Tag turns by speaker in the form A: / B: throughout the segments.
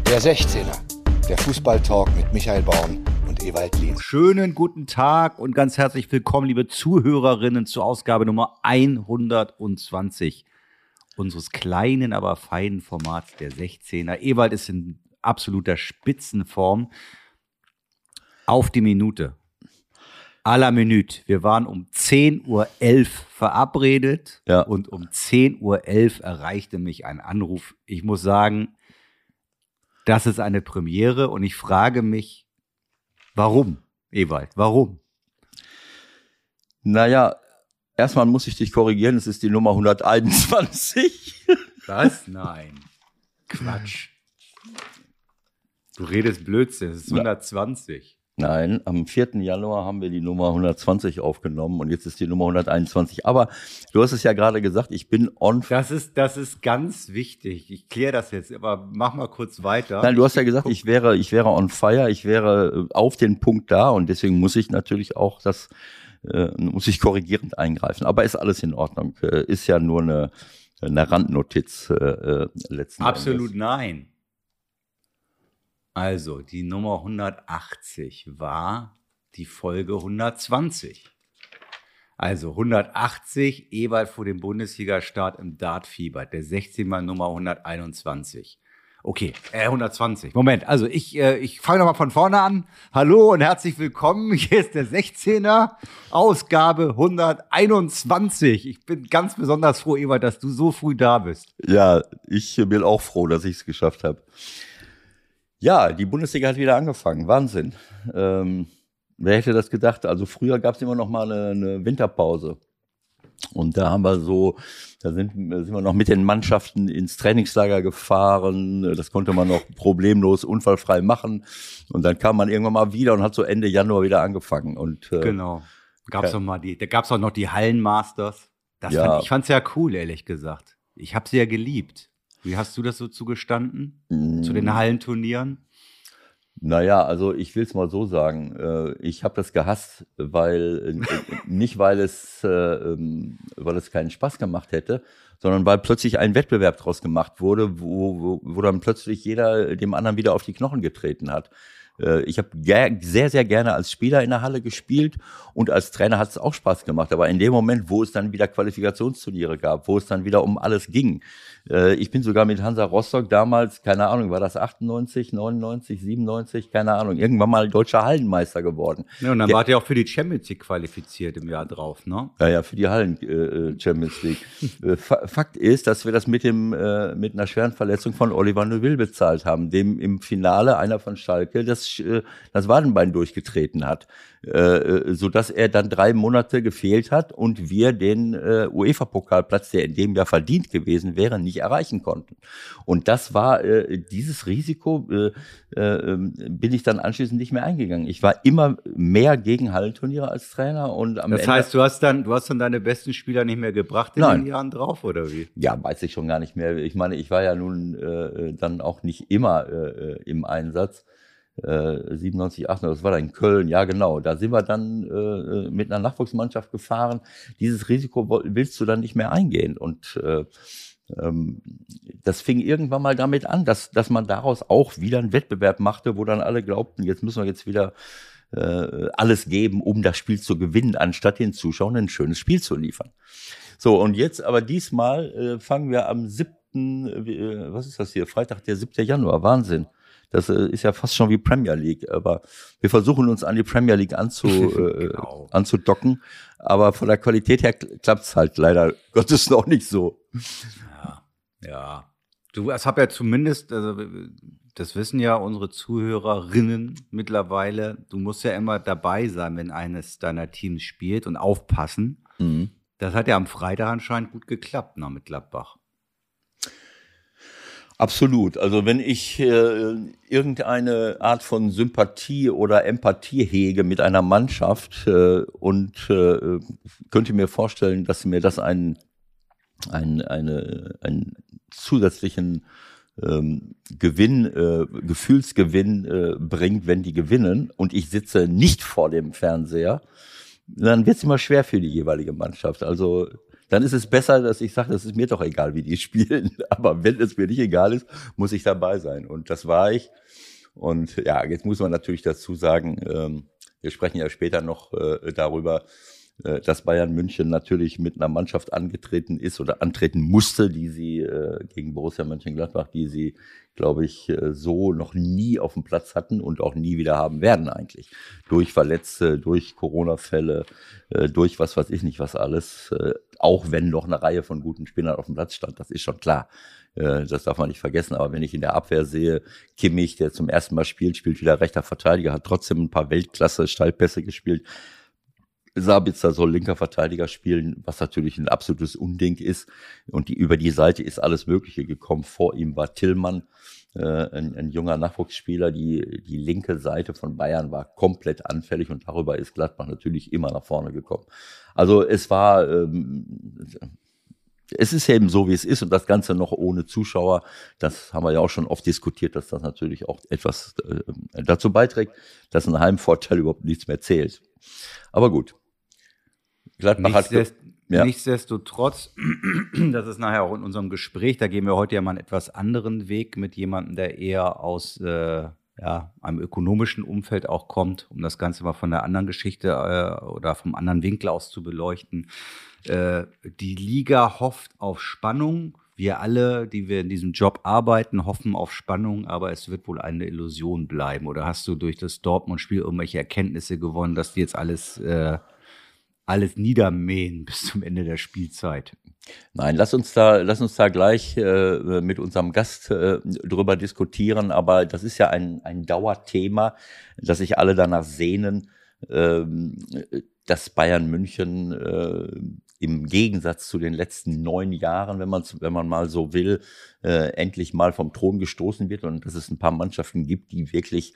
A: Der 16er, der Fußballtalk mit Michael Baum und Ewald Lien.
B: Schönen guten Tag und ganz herzlich willkommen, liebe Zuhörerinnen, zur Ausgabe Nummer 120 unseres kleinen, aber feinen Formats der 16er. Ewald ist in absoluter Spitzenform. Auf die Minute. À la Minute. Wir waren um 10.11 Uhr verabredet und um 10.11 Uhr erreichte mich ein Anruf. Ich muss sagen, das ist eine Premiere und ich frage mich, warum, Ewald, warum?
C: Naja, erstmal muss ich dich korrigieren, es ist die Nummer 121.
B: Was? Nein. Quatsch. Du redest Blödsinn, es ist 120.
C: Nein, am 4. Januar haben wir die Nummer 120 aufgenommen und jetzt ist die Nummer 121. Aber du hast es ja gerade gesagt, ich bin on.
B: Das ist ganz wichtig. Ich kläre das jetzt, aber mach mal kurz weiter.
C: Nein, du hast ja gesagt, ich wäre on fire, ich wäre auf den Punkt da und deswegen muss ich natürlich auch muss ich korrigierend eingreifen. Aber ist alles in Ordnung. Ist ja nur eine Randnotiz letzten
B: Absolut
C: Endes.
B: Nein. Also, die Nummer 180 war die Folge 120. Also 180, Ewald vor dem Bundesliga-Start im Dartfieber, der 16 mal Nummer 121. Okay, 120. Moment, also ich fange nochmal von vorne an. Hallo und herzlich willkommen. Hier ist der 16er, Ausgabe 121. Ich bin ganz besonders froh, Ewald, dass du so früh da bist.
C: Ja, ich bin auch froh, dass ich es geschafft habe. Ja, die Bundesliga hat wieder angefangen. Wahnsinn. Wer hätte das gedacht? Also früher gab es immer noch mal eine Winterpause. Und da sind wir noch mit den Mannschaften ins Trainingslager gefahren. Das konnte man noch problemlos, unfallfrei machen. Und dann kam man irgendwann mal wieder und hat so Ende Januar wieder angefangen. Und,
B: genau. Da gab's auch noch die Hallenmasters. Ich fand's ja cool, ehrlich gesagt. Ich habe sie ja geliebt. Wie hast du das so zugestanden? Zu den Hallenturnieren?
C: Naja, also ich will es mal so sagen. Ich habe das gehasst, nicht weil es keinen Spaß gemacht hätte, sondern weil plötzlich ein Wettbewerb draus gemacht wurde, wo dann plötzlich jeder dem anderen wieder auf die Knochen getreten hat. Ich habe sehr, sehr gerne als Spieler in der Halle gespielt und als Trainer hat es auch Spaß gemacht. Aber in dem Moment, wo es dann wieder Qualifikationsturniere gab, wo es dann wieder um alles ging, ich bin sogar mit Hansa Rostock damals, keine Ahnung, war das 98, 99, 97, keine Ahnung, irgendwann mal deutscher Hallenmeister geworden.
B: Ja, und dann wart ihr auch für die Champions League qualifiziert im Jahr drauf, ne?
C: Ja, für die Hallen Champions League. Fakt ist, dass wir das mit einer schweren Verletzung von Oliver Neuville bezahlt haben, dem im Finale einer von Schalke das Wadenbein durchgetreten hat, sodass er dann 3 Monate gefehlt hat und wir den UEFA-Pokalplatz, der in dem Jahr verdient gewesen wäre, nicht erreichen konnten. Und das war dieses Risiko, bin ich dann anschließend nicht mehr eingegangen. Ich war immer mehr gegen Hallenturniere als Trainer und am Ende.
B: Das heißt, du hast dann deine besten Spieler nicht mehr gebracht in den Jahren drauf, oder wie?
C: Ja, weiß ich schon gar nicht mehr. Ich meine, ich war ja nun dann auch nicht immer im Einsatz. 97, 98, das war da in Köln, ja genau, da sind wir dann mit einer Nachwuchsmannschaft gefahren. Dieses Risiko willst du dann nicht mehr eingehen und das fing irgendwann mal damit an, dass man daraus auch wieder einen Wettbewerb machte, wo dann alle glaubten, jetzt müssen wir jetzt wieder alles geben, um das Spiel zu gewinnen, anstatt den Zuschauern ein schönes Spiel zu liefern. So, und jetzt aber diesmal fangen wir am 7., was ist das hier, Freitag, der 7. Januar, Wahnsinn. Das ist ja fast schon wie Premier League, aber wir versuchen uns an die Premier League
B: genau.
C: anzudocken, aber von der Qualität her klappt's halt leider Gottes noch nicht so.
B: Ja. Es hab ja zumindest, also das wissen ja unsere Zuhörerinnen mittlerweile, du musst ja immer dabei sein, wenn eines deiner Teams spielt und aufpassen. Mhm. Das hat ja am Freitag anscheinend gut geklappt, noch mit Gladbach.
C: Absolut. Also wenn ich irgendeine Art von Sympathie oder Empathie hege mit einer Mannschaft und könnte mir vorstellen, dass mir das einen zusätzlichen Gefühlsgewinn bringt, wenn die gewinnen und ich sitze nicht vor dem Fernseher, dann wird es immer schwer für die jeweilige Mannschaft. Also dann ist es besser, dass ich sage, das ist mir doch egal, wie die spielen. Aber wenn es mir nicht egal ist, muss ich dabei sein. Und das war ich. Und ja, jetzt muss man natürlich dazu sagen, wir sprechen ja später noch darüber, dass Bayern München natürlich mit einer Mannschaft angetreten ist oder antreten musste, die sie gegen Borussia Mönchengladbach, die sie, glaube ich, so noch nie auf dem Platz hatten und auch nie wieder haben werden eigentlich. Durch Verletzte, durch Corona-Fälle, durch was weiß ich nicht was alles, auch wenn noch eine Reihe von guten Spielern auf dem Platz stand, das ist schon klar. Das darf man nicht vergessen, aber wenn ich in der Abwehr sehe, Kimmich, der zum ersten Mal spielt wieder rechter Verteidiger, hat trotzdem ein paar Weltklasse-Steilpässe gespielt. Sabitzer soll linker Verteidiger spielen, was natürlich ein absolutes Unding ist. Und über die Seite ist alles Mögliche gekommen. Vor ihm war Tillmann, ein junger Nachwuchsspieler. Die linke Seite von Bayern war komplett anfällig und darüber ist Gladbach natürlich immer nach vorne gekommen. Also es war, es ist eben so, wie es ist und das Ganze noch ohne Zuschauer. Das haben wir ja auch schon oft diskutiert, dass das natürlich auch etwas dazu beiträgt, dass ein Heimvorteil überhaupt nichts mehr zählt. Aber gut. Gladbach
B: Nichtsdestotrotz, das ist nachher auch in unserem Gespräch, da gehen wir heute ja mal einen etwas anderen Weg mit jemandem, der eher aus einem ökonomischen Umfeld auch kommt, um das Ganze mal von der anderen Geschichte oder vom anderen Winkel aus zu beleuchten. Die Liga hofft auf Spannung. Wir alle, die wir in diesem Job arbeiten, hoffen auf Spannung, aber es wird wohl eine Illusion bleiben. Oder hast du durch das Dortmund-Spiel irgendwelche Erkenntnisse gewonnen, dass die jetzt alles niedermähen bis zum Ende der Spielzeit?
C: Nein, lass uns da gleich mit unserem Gast drüber diskutieren, aber das ist ja ein Dauerthema, dass sich alle danach sehnen, dass Bayern München im Gegensatz zu den letzten 9 Jahren, wenn man mal so will, endlich mal vom Thron gestoßen wird und dass es ein paar Mannschaften gibt, die wirklich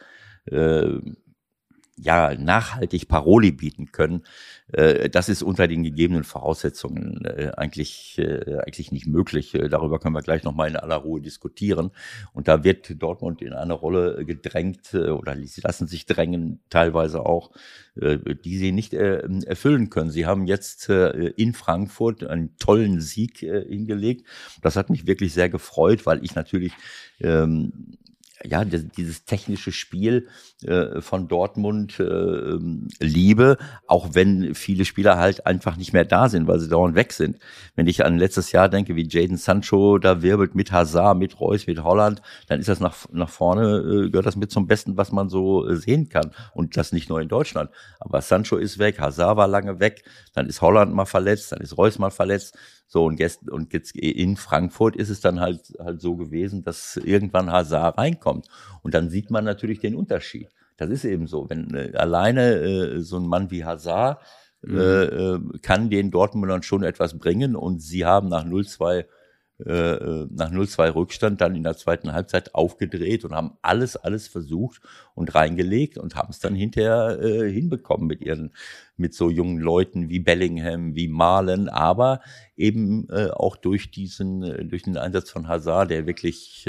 C: nachhaltig Paroli bieten können. Das ist unter den gegebenen Voraussetzungen eigentlich nicht möglich. Darüber können wir gleich nochmal in aller Ruhe diskutieren. Und da wird Dortmund in eine Rolle gedrängt oder sie lassen sich drängen, teilweise auch, die sie nicht erfüllen können. Sie haben jetzt in Frankfurt einen tollen Sieg hingelegt. Das hat mich wirklich sehr gefreut, weil ich natürlich dieses technische Spiel von Dortmund liebe, auch wenn viele Spieler halt einfach nicht mehr da sind, weil sie dauernd weg sind. Wenn ich an letztes Jahr denke, wie Jadon Sancho da wirbelt mit Hazard, mit Reus, mit Holland, dann ist das nach vorne, gehört das mit zum Besten, was man so sehen kann. Und das nicht nur in Deutschland. Aber Sancho ist weg, Hazard war lange weg, dann ist Holland mal verletzt, dann ist Reus mal verletzt. So, und jetzt in Frankfurt ist es dann halt so gewesen, dass irgendwann Hazard reinkommt. Und dann sieht man natürlich den Unterschied. Das ist eben so. Wenn alleine so ein Mann wie Hazard kann den Dortmundern schon etwas bringen und sie haben nach 0-2 Rückstand dann in der zweiten Halbzeit aufgedreht und haben alles versucht und reingelegt und haben es dann hinterher hinbekommen mit so jungen Leuten wie Bellingham, wie Malen, aber eben auch durch den Einsatz von Hazard, der wirklich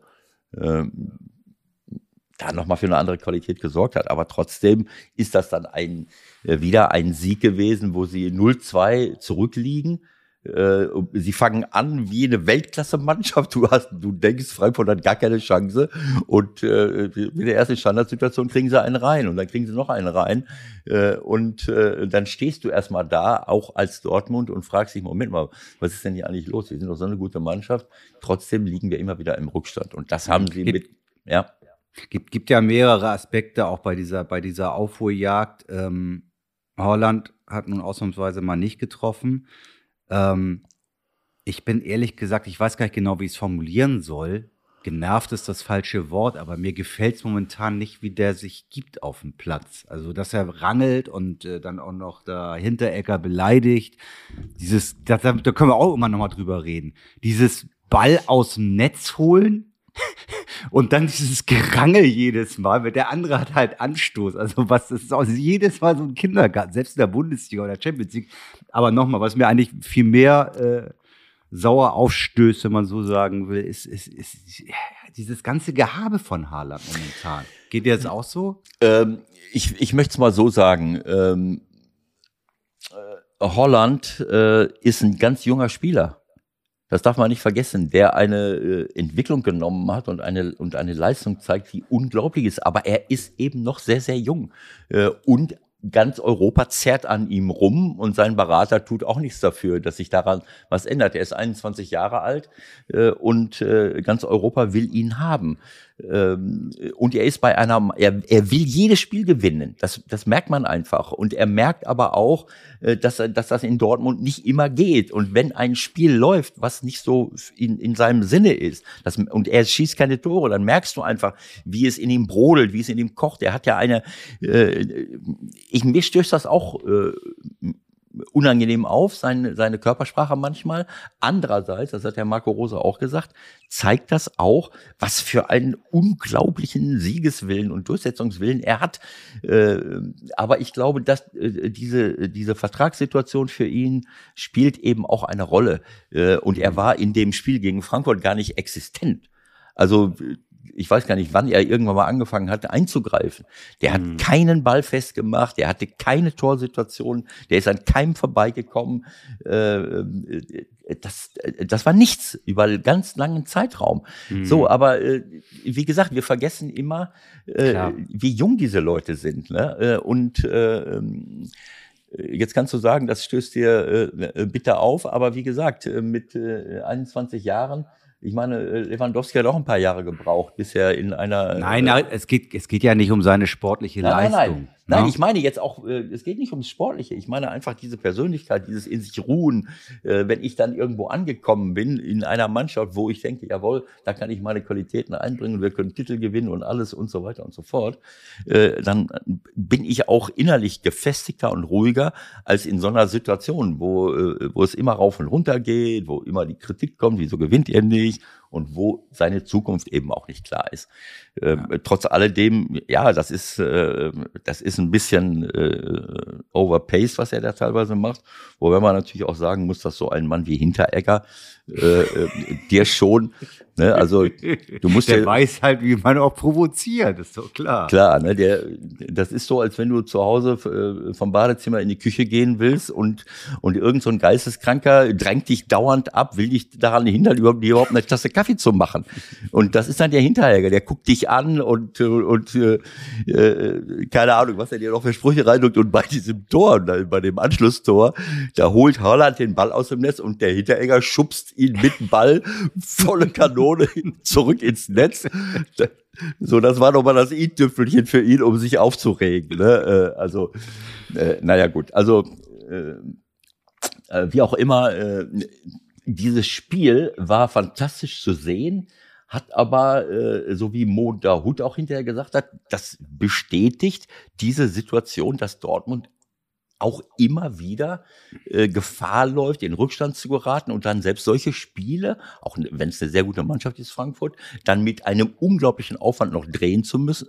C: da nochmal für eine andere Qualität gesorgt hat. Aber trotzdem ist das dann wieder ein Sieg gewesen, wo sie 0-2 zurückliegen. Sie fangen an wie eine Weltklasse-Mannschaft. Du denkst, Frankfurt hat gar keine Chance. Und mit der ersten Standardsituation kriegen sie einen rein. Und dann kriegen sie noch einen rein. Und dann stehst du erstmal da, auch als Dortmund, und fragst dich, Moment mal, was ist denn hier eigentlich los? Wir sind doch so eine gute Mannschaft. Trotzdem liegen wir immer wieder im Rückstand. Und das haben sie
B: Gibt ja mehrere Aspekte auch bei dieser Aufholjagd. Holland hat nun ausnahmsweise mal nicht getroffen. Ich bin ehrlich gesagt, ich weiß gar nicht genau, wie ich es formulieren soll. Genervt ist das falsche Wort, aber mir gefällt es momentan nicht, wie der sich gibt auf dem Platz. Also, dass er rangelt und dann auch noch da Hinteregger beleidigt. Da können wir auch immer noch mal drüber reden. Dieses Ball aus dem Netz holen und dann dieses Gerangel jedes Mal, weil der andere hat halt Anstoß. Also das ist auch jedes Mal so ein Kindergarten, selbst in der Bundesliga oder Champions League. Aber nochmal, was mir eigentlich viel mehr sauer aufstößt, wenn man so sagen will, ist dieses ganze Gehabe von Haaland momentan. Geht dir das auch so?
C: Ich möchte es mal so sagen. Haaland ist ein ganz junger Spieler. Das darf man nicht vergessen, der eine Entwicklung genommen hat und eine Leistung zeigt, die unglaublich ist. Aber er ist eben noch sehr, sehr jung. Und ganz Europa zerrt an ihm rum und sein Berater tut auch nichts dafür, dass sich daran was ändert. Er ist 21 Jahre alt und ganz Europa will ihn haben. Und er ist er will jedes Spiel gewinnen. Das merkt man einfach. Und er merkt aber auch, dass das in Dortmund nicht immer geht. Und wenn ein Spiel läuft, was nicht so in seinem Sinne ist, und er schießt keine Tore, dann merkst du einfach, wie es in ihm brodelt, wie es in ihm kocht. Er hat ja mir stößt das auch unangenehm auf, seine Körpersprache manchmal. Andererseits, das hat der Marco Rose auch gesagt, zeigt das auch, was für einen unglaublichen Siegeswillen und Durchsetzungswillen er hat. Aber ich glaube, dass diese Vertragssituation für ihn spielt eben auch eine Rolle. Und er war in dem Spiel gegen Frankfurt gar nicht existent. Also ich weiß gar nicht, wann er irgendwann mal angefangen hatte einzugreifen. Der hat keinen Ball festgemacht, der hatte keine Torsituation, der ist an keinem vorbeigekommen. Das war nichts über einen ganz langen Zeitraum. So, aber wie gesagt, wir vergessen immer, wie jung diese Leute sind. Ne? Jetzt kannst du sagen, das stößt dir bitter auf, aber wie gesagt, mit 21 Jahren, ich meine, Lewandowski hat auch ein paar Jahre gebraucht, bis er in einer...
B: Nein, es geht ja nicht um seine sportliche Leistung.
C: Nein, ich meine jetzt auch, es geht nicht ums Sportliche. Ich meine einfach diese Persönlichkeit, dieses in sich ruhen. Wenn ich dann irgendwo angekommen bin in einer Mannschaft, wo ich denke, jawohl, da kann ich meine Qualitäten einbringen und wir können Titel gewinnen und alles und so weiter und so fort, dann bin ich auch innerlich gefestigter und ruhiger als in so einer Situation, wo es immer rauf und runter geht, wo immer die Kritik kommt, wieso gewinnt ihr nicht? Und wo seine Zukunft eben auch nicht klar ist. Trotz alledem, ja, das ist ein bisschen overpaced, was er da teilweise macht. Wobei man natürlich auch sagen muss, dass so ein Mann wie Hinteregger dir schon, ne, also du musst
B: der weiß halt, wie man auch provoziert, ist doch klar.
C: Klar, ne, das ist so, als wenn du zu Hause vom Badezimmer in die Küche gehen willst und irgend so ein Geisteskranker drängt dich dauernd ab, will dich daran hindern, überhaupt eine Tasse Kaffee zu machen. Und das ist dann der Hinteregger, der guckt dich an und keine Ahnung, was er dir noch für Sprüche reindrückt. Und bei diesem Tor, bei dem Anschlusstor, da holt Haaland den Ball aus dem Netz und der Hinteregger schubst ihn mit dem Ball volle Kanone zurück ins Netz. So, das war nochmal das i-Tüpfelchen für ihn, um sich aufzuregen. Ne? Naja gut, also wie auch immer, dieses Spiel war fantastisch zu sehen, hat aber, so wie Mo Dahoud auch hinterher gesagt hat, das bestätigt diese Situation, dass Dortmund auch immer wieder Gefahr läuft, in Rückstand zu geraten und dann selbst solche Spiele, auch wenn es eine sehr gute Mannschaft ist, Frankfurt, dann mit einem unglaublichen Aufwand noch drehen zu müssen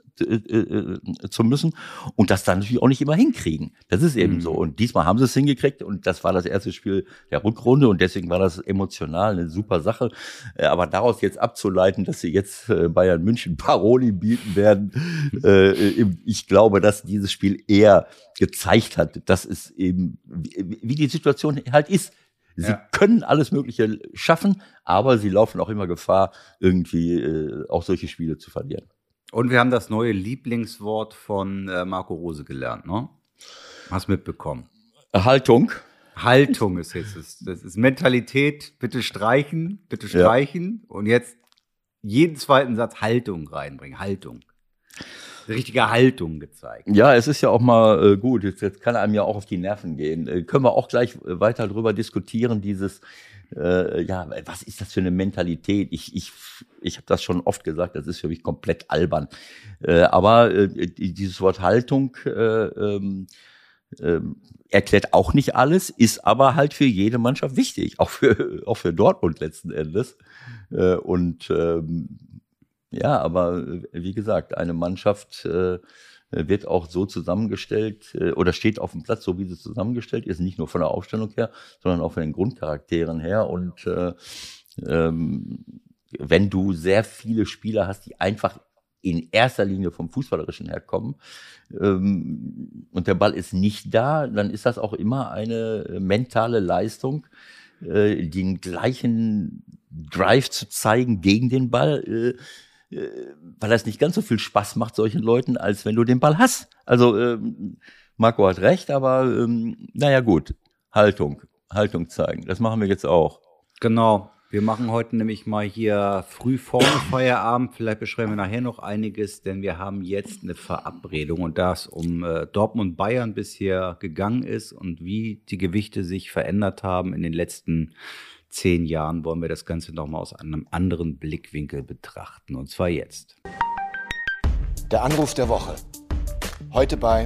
C: und das dann natürlich auch nicht immer hinkriegen. Das ist eben so. Und diesmal haben sie es hingekriegt und das war das erste Spiel der Rückrunde und deswegen war das emotional eine super Sache. Aber daraus jetzt abzuleiten, dass sie jetzt Bayern München Paroli bieten werden, ich glaube, dass dieses Spiel eher gezeigt hat, dass es eben, wie die Situation halt ist. Sie können alles Mögliche schaffen, aber sie laufen auch immer Gefahr, irgendwie auch solche Spiele zu verlieren.
B: Und wir haben das neue Lieblingswort von Marco Rose gelernt, ne? Hast mitbekommen.
C: Haltung.
B: Haltung ist jetzt, das ist Mentalität, bitte streichen. Und jetzt jeden zweiten Satz Haltung reinbringen, Haltung. Richtige Haltung gezeigt.
C: Ja, es ist ja auch mal gut, jetzt kann einem ja auch auf die Nerven gehen. Können wir auch gleich weiter drüber diskutieren, dieses, was ist das für eine Mentalität? Ich habe das schon oft gesagt, das ist für mich komplett albern. Aber dieses Wort Haltung erklärt auch nicht alles, ist aber halt für jede Mannschaft wichtig, auch für Dortmund letzten Endes. Ja, aber wie gesagt, eine Mannschaft wird auch so zusammengestellt oder steht auf dem Platz, so wie sie zusammengestellt ist, nicht nur von der Aufstellung her, sondern auch von den Grundcharakteren her. Und wenn du sehr viele Spieler hast, die einfach in erster Linie vom Fußballerischen her kommen, und der Ball ist nicht da, dann ist das auch immer eine mentale Leistung, den gleichen Drive zu zeigen gegen den Ball, weil das nicht ganz so viel Spaß macht solchen Leuten, als wenn du den Ball hast. Also Marco hat recht, aber naja gut, Haltung zeigen, das machen wir jetzt auch.
B: Genau. Wir machen heute nämlich mal hier früh vorne Feierabend. Vielleicht beschreiben wir nachher noch einiges, denn wir haben jetzt eine Verabredung. Und da es um Dortmund-Bayern bisher gegangen ist und wie die Gewichte sich verändert haben in den letzten 10 Jahren, wollen wir das Ganze nochmal aus einem anderen Blickwinkel betrachten. Und zwar jetzt.
A: Der Anruf der Woche. Heute bei...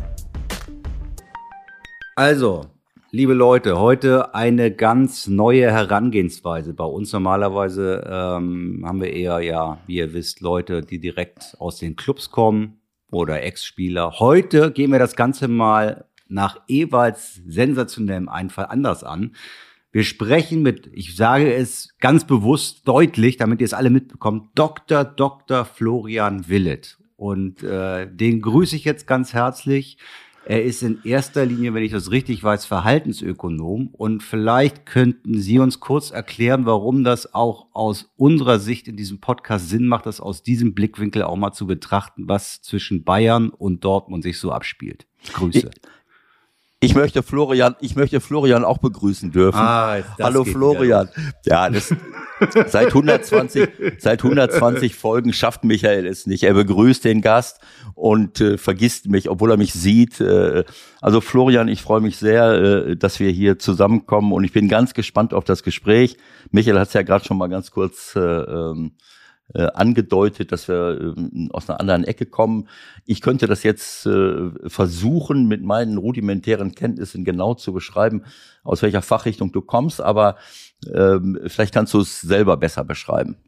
B: Also, liebe Leute, heute eine ganz neue Herangehensweise bei uns. Normalerweise haben wir eher, ja, wie ihr wisst, Leute, die direkt aus den Clubs kommen oder Ex-Spieler. Heute gehen wir das Ganze mal nach Ewalds sensationellem Einfall anders an. Wir sprechen mit, ich sage es ganz bewusst deutlich, damit ihr es alle mitbekommt, Dr. Florian Willett. Und den grüße ich jetzt ganz herzlich. Er ist in erster Linie, wenn ich das richtig weiß, Verhaltensökonom. Und vielleicht könnten Sie uns kurz erklären, warum das auch aus unserer Sicht in diesem Podcast Sinn macht, das aus diesem Blickwinkel auch mal zu betrachten, was zwischen Bayern und Dortmund sich so abspielt. Grüße.
C: Ich möchte Florian auch begrüßen dürfen. Hallo Florian. Ja, seit 120 Folgen schafft Michael es nicht. Er begrüßt den Gast und vergisst mich, obwohl er mich sieht. Also Florian, ich freue mich sehr, dass wir hier zusammenkommen und ich bin ganz gespannt auf das Gespräch. Michael hat es ja gerade schon mal ganz kurz angedeutet, dass wir aus einer anderen Ecke kommen. Ich könnte das jetzt versuchen, mit meinen rudimentären Kenntnissen genau zu beschreiben, aus welcher Fachrichtung du kommst, aber vielleicht kannst du es selber besser beschreiben.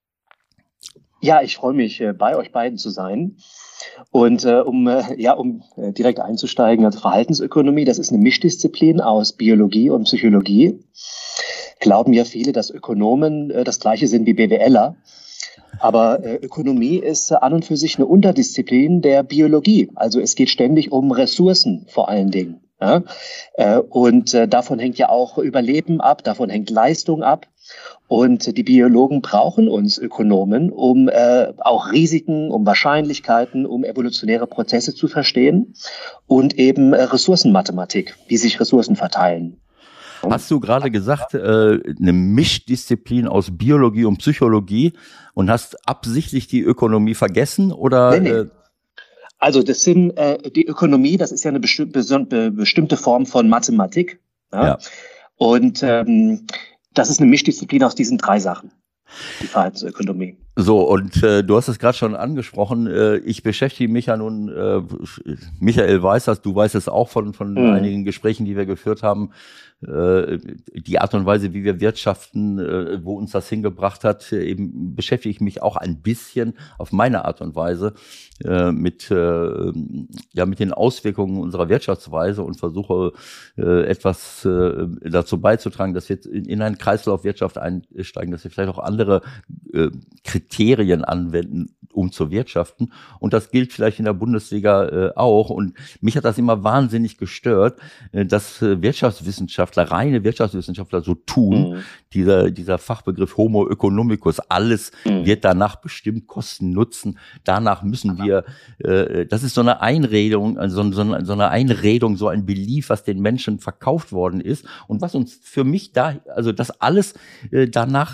D: Ja, ich freue mich, bei euch beiden zu sein. Und um direkt einzusteigen, also Verhaltensökonomie, das ist eine Mischdisziplin aus Biologie und Psychologie. Glauben ja viele, dass Ökonomen das Gleiche sind wie BWLer. Aber Ökonomie ist an und für sich eine Unterdisziplin der Biologie. Also es geht ständig um Ressourcen vor allen Dingen. Ja? Und davon hängt ja auch Überleben ab, davon hängt Leistung ab. Und die Biologen brauchen uns Ökonomen, um auch Risiken, um Wahrscheinlichkeiten, um evolutionäre Prozesse zu verstehen und eben Ressourcenmathematik, wie sich Ressourcen verteilen.
C: Hast du gerade gesagt, eine Mischdisziplin aus Biologie und Psychologie und hast absichtlich die Ökonomie vergessen? Oder?
D: Nee. Also das sind die Ökonomie, das ist ja eine bestimmte Form von Mathematik. Ja? Und das ist eine Mischdisziplin aus diesen 3 Sachen, die Verhaltensökonomie.
C: So, und du hast es gerade schon angesprochen, ich beschäftige mich ja nun, Michael weiß das, du weißt es auch von einigen Gesprächen, die wir geführt haben, die Art und Weise, wie wir wirtschaften, wo uns das hingebracht hat, eben beschäftige ich mich auch ein bisschen auf meine Art und Weise mit den Auswirkungen unserer Wirtschaftsweise und versuche etwas dazu beizutragen, dass wir in eine Kreislaufwirtschaft einsteigen, dass wir vielleicht auch andere Kriterien anwenden, um zu wirtschaften. Und das gilt vielleicht in der Bundesliga auch. Und mich hat das immer wahnsinnig gestört, dass reine Wirtschaftswissenschaftler so tun. Dieser Fachbegriff Homo economicus, alles wird danach bestimmt, Kosten, Nutzen. Danach müssen wir, das ist so eine Einredung, so ein Belief, was den Menschen verkauft worden ist. Und was uns für mich das alles danach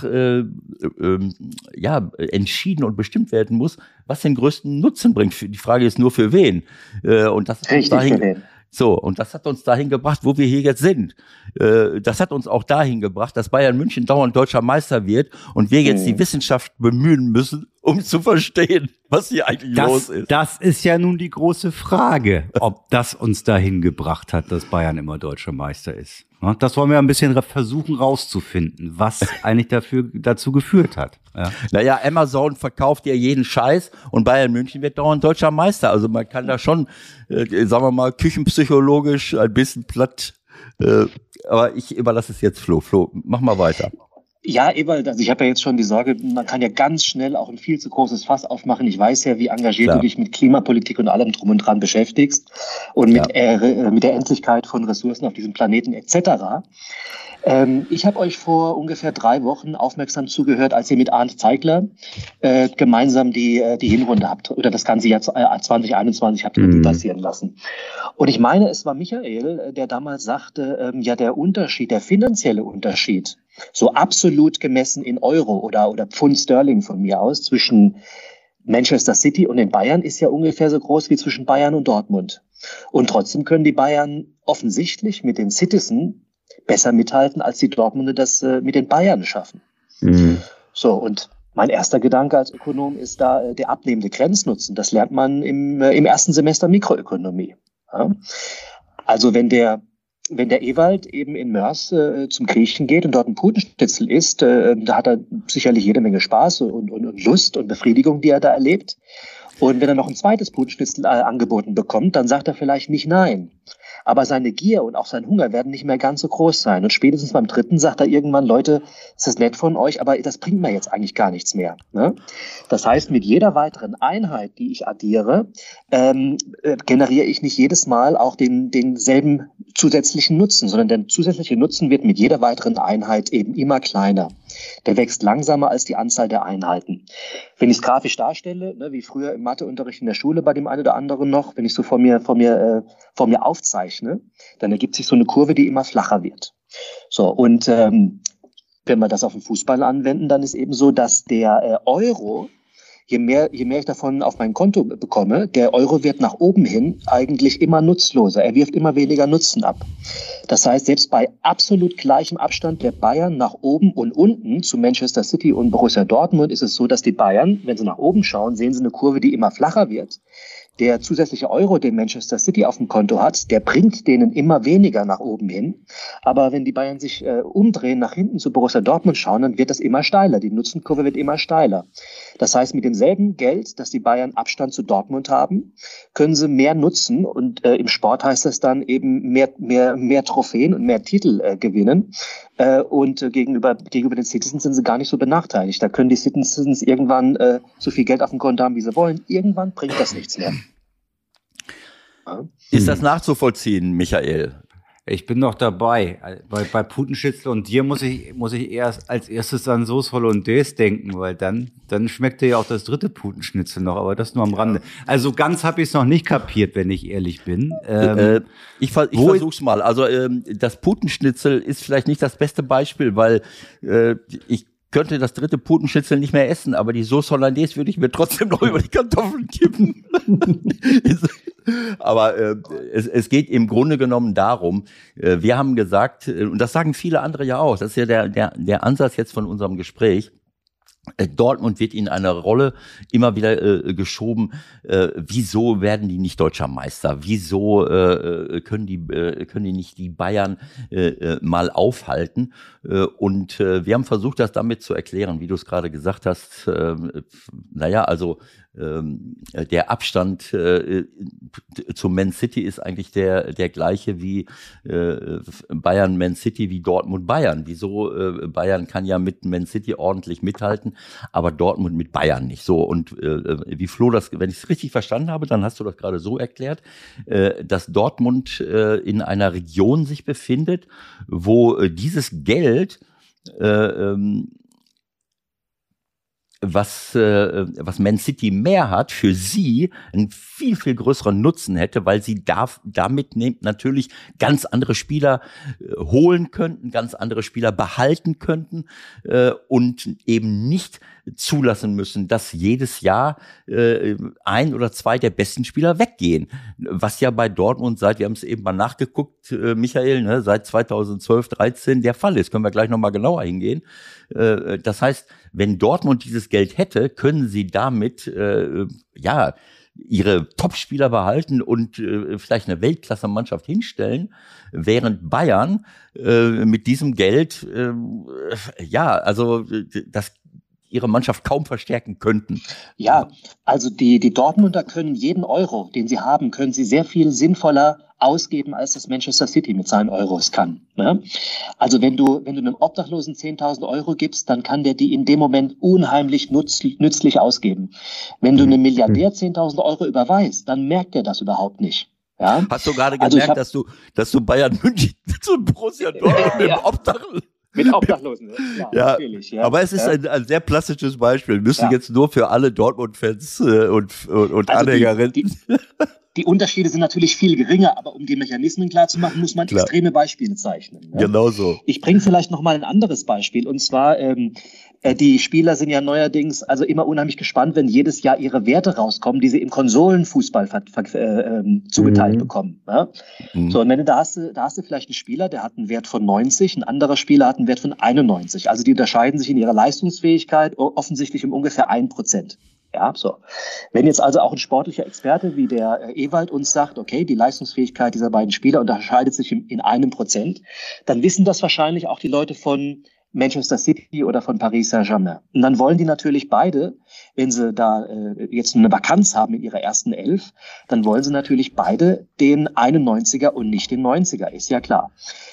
C: entschieden und bestimmt werden muss, was den größten Nutzen bringt. Die Frage ist nur für wen. Und das ist für wen. So, und das hat uns dahin gebracht, wo wir hier jetzt sind. Das hat uns auch dahin gebracht, dass Bayern München dauernd deutscher Meister wird und wir jetzt die Wissenschaft bemühen müssen, um zu verstehen, was hier eigentlich los ist.
B: Das ist ja nun die große Frage, ob das uns dahin gebracht hat, dass Bayern immer deutscher Meister ist. Das wollen wir ein bisschen versuchen rauszufinden, was eigentlich dazu geführt hat. Ja.
C: Naja, Amazon verkauft ja jeden Scheiß und Bayern München wird dauernd deutscher Meister. Also man kann da schon, sagen wir mal, küchenpsychologisch ein bisschen platt, aber ich überlasse es jetzt Flo. Flo, mach mal weiter.
D: Ja, Ewald, also ich habe ja jetzt schon die Sorge, man kann ja ganz schnell auch ein viel zu großes Fass aufmachen. Ich weiß ja, wie engagiert du dich mit Klimapolitik und allem drum und dran beschäftigst und mit der Endlichkeit von Ressourcen auf diesem Planeten etc. Ich habe euch vor ungefähr 3 Wochen aufmerksam zugehört, als ihr mit Arndt Zeigler gemeinsam die Hinrunde habt oder das ganze Jahr 2021 habt Revue passieren lassen. Und ich meine, es war Michael, der damals sagte, der Unterschied, der finanzielle Unterschied, so absolut gemessen in Euro oder Pfund Sterling von mir aus, zwischen Manchester City und den Bayern ist ja ungefähr so groß wie zwischen Bayern und Dortmund. Und trotzdem können die Bayern offensichtlich mit den Citizen besser mithalten, als die Dortmunder das mit den Bayern schaffen. Mhm. So, und mein erster Gedanke als Ökonom ist da der abnehmende Grenznutzen. Das lernt man im ersten Semester Mikroökonomie. Ja? Also wenn der Ewald eben in Mörs zum Griechen geht und dort ein Putenschnitzel isst, da hat er sicherlich jede Menge Spaß und Lust und Befriedigung, die er da erlebt. Und wenn er noch ein zweites Putenschnitzel angeboten bekommt, dann sagt er vielleicht nicht nein. Aber seine Gier und auch sein Hunger werden nicht mehr ganz so groß sein. Und spätestens beim 3. sagt er irgendwann, Leute, es ist nett von euch, aber das bringt mir jetzt eigentlich gar nichts mehr. Ne? Das heißt, mit jeder weiteren Einheit, die ich addiere, generiere ich nicht jedes Mal auch denselben zusätzlichen Nutzen, sondern der zusätzliche Nutzen wird mit jeder weiteren Einheit eben immer kleiner. Der wächst langsamer als die Anzahl der Einheiten. Wenn ich es grafisch darstelle, ne, wie früher im Matheunterricht in der Schule bei dem einen oder anderen noch, wenn ich so vor mir aufzeichne, dann ergibt sich so eine Kurve, die immer flacher wird. So, und wenn wir das auf den Fußball anwenden, dann ist eben so, dass der Euro, je mehr ich davon auf mein Konto bekomme, der Euro wird nach oben hin eigentlich immer nutzloser. Er wirft immer weniger Nutzen ab. Das heißt, selbst bei absolut gleichem Abstand der Bayern nach oben und unten zu Manchester City und Borussia Dortmund ist es so, dass die Bayern, wenn sie nach oben schauen, sehen sie eine Kurve, die immer flacher wird. Der zusätzliche Euro, den Manchester City auf dem Konto hat, der bringt denen immer weniger nach oben hin. Aber wenn die Bayern sich umdrehen, nach hinten zu Borussia Dortmund schauen, dann wird das immer steiler. Die Nutzenkurve wird immer steiler. Das heißt, mit demselben Geld, das die Bayern Abstand zu Dortmund haben, können sie mehr nutzen. Und im Sport heißt das dann eben mehr Trophäen und mehr Titel gewinnen. Und gegenüber den Citizens sind sie gar nicht so benachteiligt. Da können die Citizens irgendwann so viel Geld auf dem Konto haben, wie sie wollen. Irgendwann bringt das nichts mehr.
C: Ist das nachzuvollziehen, Michael?
B: Ich bin noch dabei. Bei Putenschnitzel und dir muss ich erst als erstes an Sauce Hollandaise denken, weil dann schmeckt dir ja auch das 3. Putenschnitzel noch, aber das nur am Rande. Also ganz habe ich es noch nicht kapiert, wenn ich ehrlich bin.
C: Ich versuch's mal. Also das Putenschnitzel ist vielleicht nicht das beste Beispiel, weil ich könnte das 3. Putenschnitzel nicht mehr essen, aber die Sauce Hollandaise würde ich mir trotzdem noch über die Kartoffeln kippen. Aber es geht im Grunde genommen darum, wir haben gesagt, und das sagen viele andere ja auch, das ist ja der Ansatz jetzt von unserem Gespräch, Dortmund wird in eine Rolle immer wieder geschoben. Wieso werden die nicht deutscher Meister? Wieso können die nicht die Bayern mal aufhalten? Und wir haben versucht, das damit zu erklären, wie du es gerade gesagt hast. Der Abstand zu Man City ist eigentlich der gleiche wie Bayern Man City wie Dortmund Bayern. Wieso Bayern kann ja mit Man City ordentlich mithalten, aber Dortmund mit Bayern nicht. So, und wie Flo das, wenn ich es richtig verstanden habe, dann hast du das gerade so erklärt, dass Dortmund in einer Region sich befindet, wo dieses Geld was Man City mehr hat, für sie einen viel, viel größeren Nutzen hätte, weil sie damit natürlich ganz andere Spieler holen könnten, ganz andere Spieler behalten könnten und eben nicht zulassen müssen, dass jedes Jahr 1 oder 2 der besten Spieler weggehen. Was ja bei Dortmund wir haben es eben mal nachgeguckt, Michael, ne, seit 2012, 13 der Fall ist. Können wir gleich nochmal genauer hingehen. Das heißt, wenn Dortmund dieses Geld hätte, können sie damit ihre Topspieler behalten und vielleicht eine Weltklasse-Mannschaft hinstellen, während Bayern mit diesem Geld ihre Mannschaft kaum verstärken könnten.
D: Ja, also die Dortmunder können jeden Euro, den sie haben, können sie sehr viel sinnvoller ausgeben, als das Manchester City mit seinen Euros kann. Ne? Also wenn du einem Obdachlosen 10.000 Euro gibst, dann kann der die in dem Moment unheimlich nützlich ausgeben. Wenn du einem Milliardär 10.000 Euro überweist, dann merkt er das überhaupt nicht. Ja?
C: Hast du gerade gemerkt, dass du Bayern München zu Borussia Dortmund mit dem Obdachlosen...
D: Mit Obdachlosen,
C: ja, natürlich. Ja. Aber es ist ein sehr plastisches Beispiel. Wir müssen jetzt nur für alle Dortmund-Fans und also Anhängerinnen...
D: Die Unterschiede sind natürlich viel geringer, aber um die Mechanismen klar zu machen, muss man extreme Beispiele zeichnen. Ne?
C: Genau so.
D: Ich bringe vielleicht noch mal ein anderes Beispiel. Und zwar, die Spieler sind ja neuerdings also immer unheimlich gespannt, wenn jedes Jahr ihre Werte rauskommen, die sie im Konsolenfußball zugeteilt bekommen. Ne? So, und wenn da hast du vielleicht einen Spieler, der hat einen Wert von 90, ein anderer Spieler hat einen Wert von 91. Also die unterscheiden sich in ihrer Leistungsfähigkeit offensichtlich um ungefähr 1%. Ja, so. Wenn jetzt also auch ein sportlicher Experte wie der Ewald uns sagt, okay, die Leistungsfähigkeit dieser beiden Spieler unterscheidet sich in 1%, dann wissen das wahrscheinlich auch die Leute von Manchester City oder von Paris Saint-Germain. Und dann wollen die natürlich beide, wenn sie da jetzt eine Vakanz haben in ihrer ersten 11, dann wollen sie natürlich beide den 91er und nicht den 90er, ist ja klar.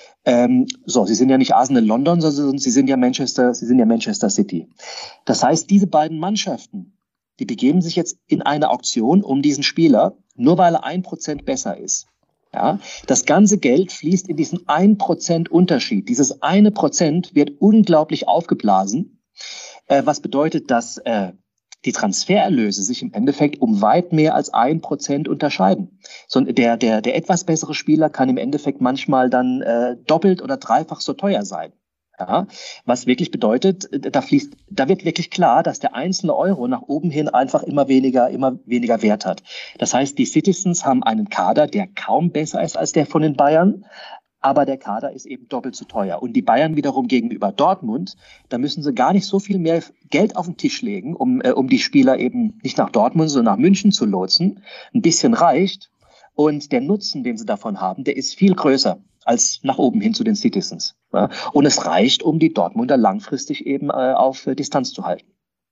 D: Sie sind ja nicht Arsenal London, sondern sie sind ja Manchester City. Das heißt, diese beiden Mannschaften, die begeben sich jetzt in eine Auktion um diesen Spieler, nur weil er 1% besser ist. Ja, das ganze Geld fließt in diesen 1% Unterschied. Dieses 1% wird unglaublich aufgeblasen, was bedeutet, dass die Transfererlöse sich im Endeffekt um weit mehr als 1% unterscheiden. So, der etwas bessere Spieler kann im Endeffekt manchmal dann doppelt oder dreifach so teuer sein. Ja, was wirklich bedeutet, da wird wirklich klar, dass der einzelne Euro nach oben hin einfach immer weniger Wert hat. Das heißt, die Citizens haben einen Kader, der kaum besser ist als der von den Bayern, aber der Kader ist eben doppelt so teuer. Und die Bayern wiederum gegenüber Dortmund, da müssen sie gar nicht so viel mehr Geld auf den Tisch legen, um die Spieler eben nicht nach Dortmund, sondern nach München zu lotsen. Ein bisschen reicht. Und der Nutzen, den sie davon haben, der ist viel größer als nach oben hin zu den Citizens. Ja? Und es reicht, um die Dortmunder langfristig eben auf Distanz zu halten.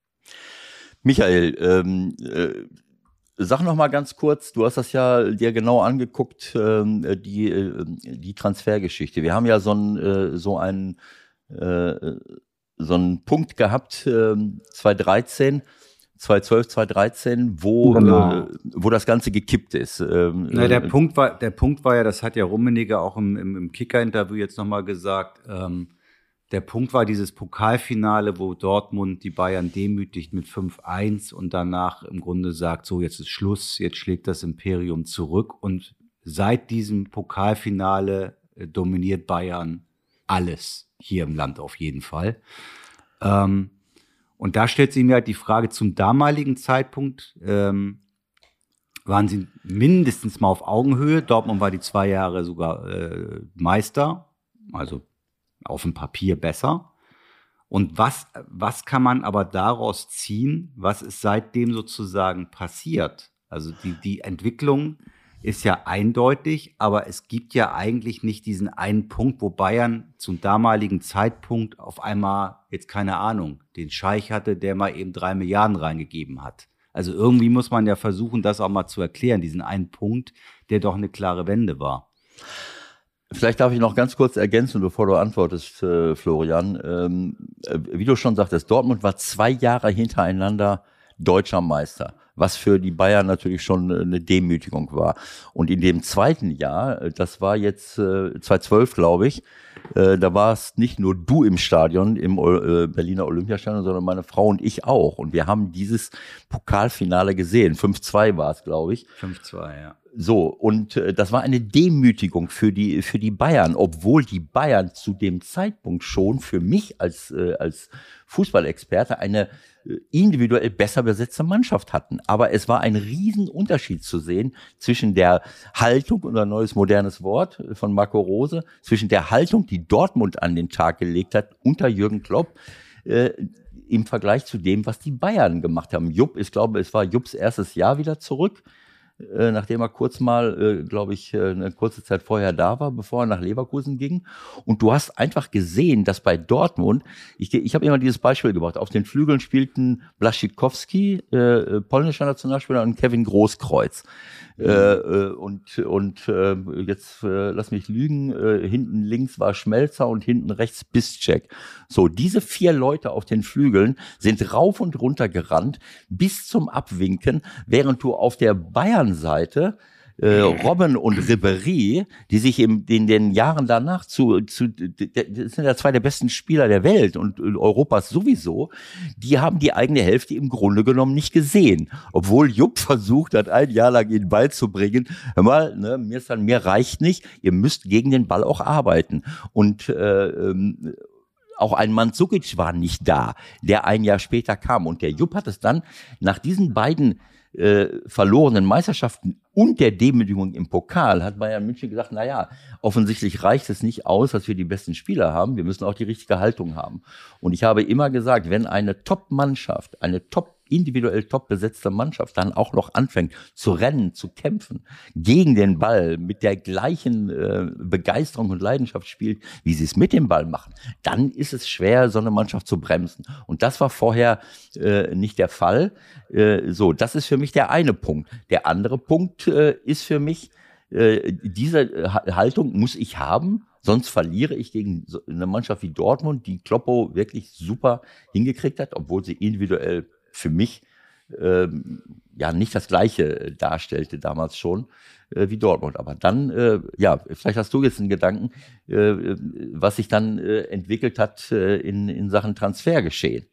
C: Michael, sag noch mal ganz kurz, du hast das ja dir genau angeguckt, die Transfergeschichte. Wir haben ja so einen Punkt gehabt, 2012, 2013, wo das Ganze gekippt ist.
B: Der Punkt war ja, das hat ja Rummenigge auch im Kicker-Interview jetzt nochmal gesagt, der Punkt war dieses Pokalfinale, wo Dortmund die Bayern demütigt mit 5-1 und danach im Grunde sagt, so jetzt ist Schluss, jetzt schlägt das Imperium zurück. Und seit diesem Pokalfinale dominiert Bayern alles hier im Land auf jeden Fall. Und da stellt sich mir halt die Frage, zum damaligen Zeitpunkt waren sie mindestens mal auf Augenhöhe. Dortmund war die 2 Jahre sogar Meister, also auf dem Papier besser. Und was kann man aber daraus ziehen? Was ist seitdem sozusagen passiert? Also die Entwicklung ist ja eindeutig, aber es gibt ja eigentlich nicht diesen einen Punkt, wo Bayern zum damaligen Zeitpunkt auf einmal, jetzt keine Ahnung, den Scheich hatte, der mal eben 3 Milliarden reingegeben hat. Also irgendwie muss man ja versuchen, das auch mal zu erklären, diesen einen Punkt, der doch eine klare Wende war.
C: Vielleicht darf ich noch ganz kurz ergänzen, bevor du antwortest, Florian. Wie du schon sagtest, Dortmund war 2 Jahre hintereinander deutscher Meister, was für die Bayern natürlich schon eine Demütigung war. Und in dem zweiten Jahr, das war jetzt 2012, glaube ich, da war es nicht nur du im Stadion, im Berliner Olympiastadion, sondern meine Frau und ich auch. Und wir haben dieses Pokalfinale gesehen. 5-2 war es, glaube ich.
B: 5-2, ja.
C: So, und das war eine Demütigung für die Bayern, obwohl die Bayern zu dem Zeitpunkt schon für mich als Fußballexperte eine individuell besser besetzte Mannschaft hatten. Aber es war ein Riesenunterschied zu sehen zwischen der Haltung, unser neues modernes Wort von Marco Rose, zwischen der Haltung, die Dortmund an den Tag gelegt hat unter Jürgen Klopp, im Vergleich zu dem, was die Bayern gemacht haben. Ich glaube, es war Jupps erstes Jahr wieder zurück. nachdem er kurz mal, glaube ich, eine kurze Zeit vorher da war, bevor er nach Leverkusen ging. Und du hast einfach gesehen, dass bei Dortmund, ich habe immer dieses Beispiel gebracht, auf den Flügeln spielten Błaszczykowski, polnischer Nationalspieler, und Kevin Großkreuz. Jetzt lass mich lügen, hinten links war Schmelzer und hinten rechts Piszczek. So, diese 4 Leute auf den Flügeln sind rauf und runter gerannt bis zum Abwinken, während du auf der Bayern-Seite Robben und Ribéry, die sich in den Jahren danach das sind ja 2 der besten Spieler der Welt und Europas sowieso, die haben die eigene Hälfte im Grunde genommen nicht gesehen. Obwohl Jupp versucht hat, ein Jahr lang den Ball zu bringen. Hör mal, ne, mir reicht nicht, ihr müsst gegen den Ball auch arbeiten. Und auch ein Mandzukic war nicht da, der ein Jahr später kam. Und der Jupp hat es dann nach diesen beiden verlorenen Meisterschaften und der Demütigung im Pokal hat Bayern München gesagt, naja, offensichtlich reicht es nicht aus, dass wir die besten Spieler haben, wir müssen auch die richtige Haltung haben. Und ich habe immer gesagt, wenn eine Top-Mannschaft, individuell top besetzte Mannschaft dann auch noch anfängt zu rennen, zu kämpfen, gegen den Ball, mit der gleichen Begeisterung und Leidenschaft spielt, wie sie es mit dem Ball machen, dann ist es schwer, so eine Mannschaft zu bremsen. Und das war vorher nicht der Fall. Das ist für mich der eine Punkt. Der andere Punkt ist für mich, diese Haltung muss ich haben, sonst verliere ich gegen eine Mannschaft wie Dortmund, die Kloppo wirklich super hingekriegt hat, obwohl sie individuell für mich nicht das Gleiche darstellte damals schon wie Dortmund. Aber dann, vielleicht hast du jetzt einen Gedanken, was sich dann entwickelt hat in Sachen Transfergeschehen.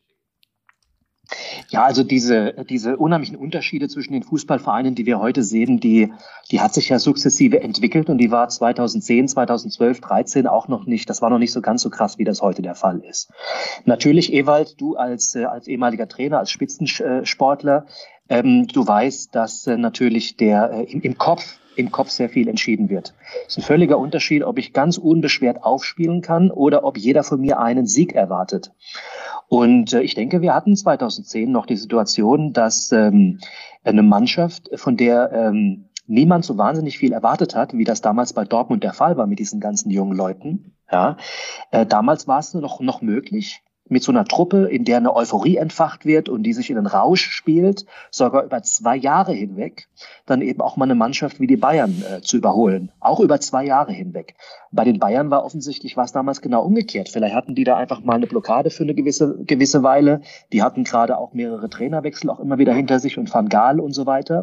D: Ja, also diese unheimlichen Unterschiede zwischen den Fußballvereinen, die wir heute sehen, die hat sich ja sukzessive entwickelt und die war 2010, 2012, 2013 auch noch nicht, das war noch nicht so ganz so krass, wie das heute der Fall ist. Natürlich, Ewald, du als ehemaliger Trainer, als Spitzensportler, du weißt, dass natürlich im Kopf sehr viel entschieden wird. Es ist ein völliger Unterschied, ob ich ganz unbeschwert aufspielen kann oder ob jeder von mir einen Sieg erwartet. Und ich denke, wir hatten 2010 noch die Situation, dass eine Mannschaft, von der niemand so wahnsinnig viel erwartet hat, wie das damals bei Dortmund der Fall war mit diesen ganzen jungen Leuten. Ja, damals war es noch möglich, mit so einer Truppe, in der eine Euphorie entfacht wird und die sich in den Rausch spielt, sogar über 2 Jahre hinweg, dann eben auch mal eine Mannschaft wie die Bayern zu überholen. Auch über 2 Jahre hinweg. Bei den Bayern war offensichtlich was damals genau umgekehrt. Vielleicht hatten die da einfach mal eine Blockade für eine gewisse Weile. Die hatten gerade auch mehrere Trainerwechsel auch immer wieder hinter sich und Van Gaal und so weiter.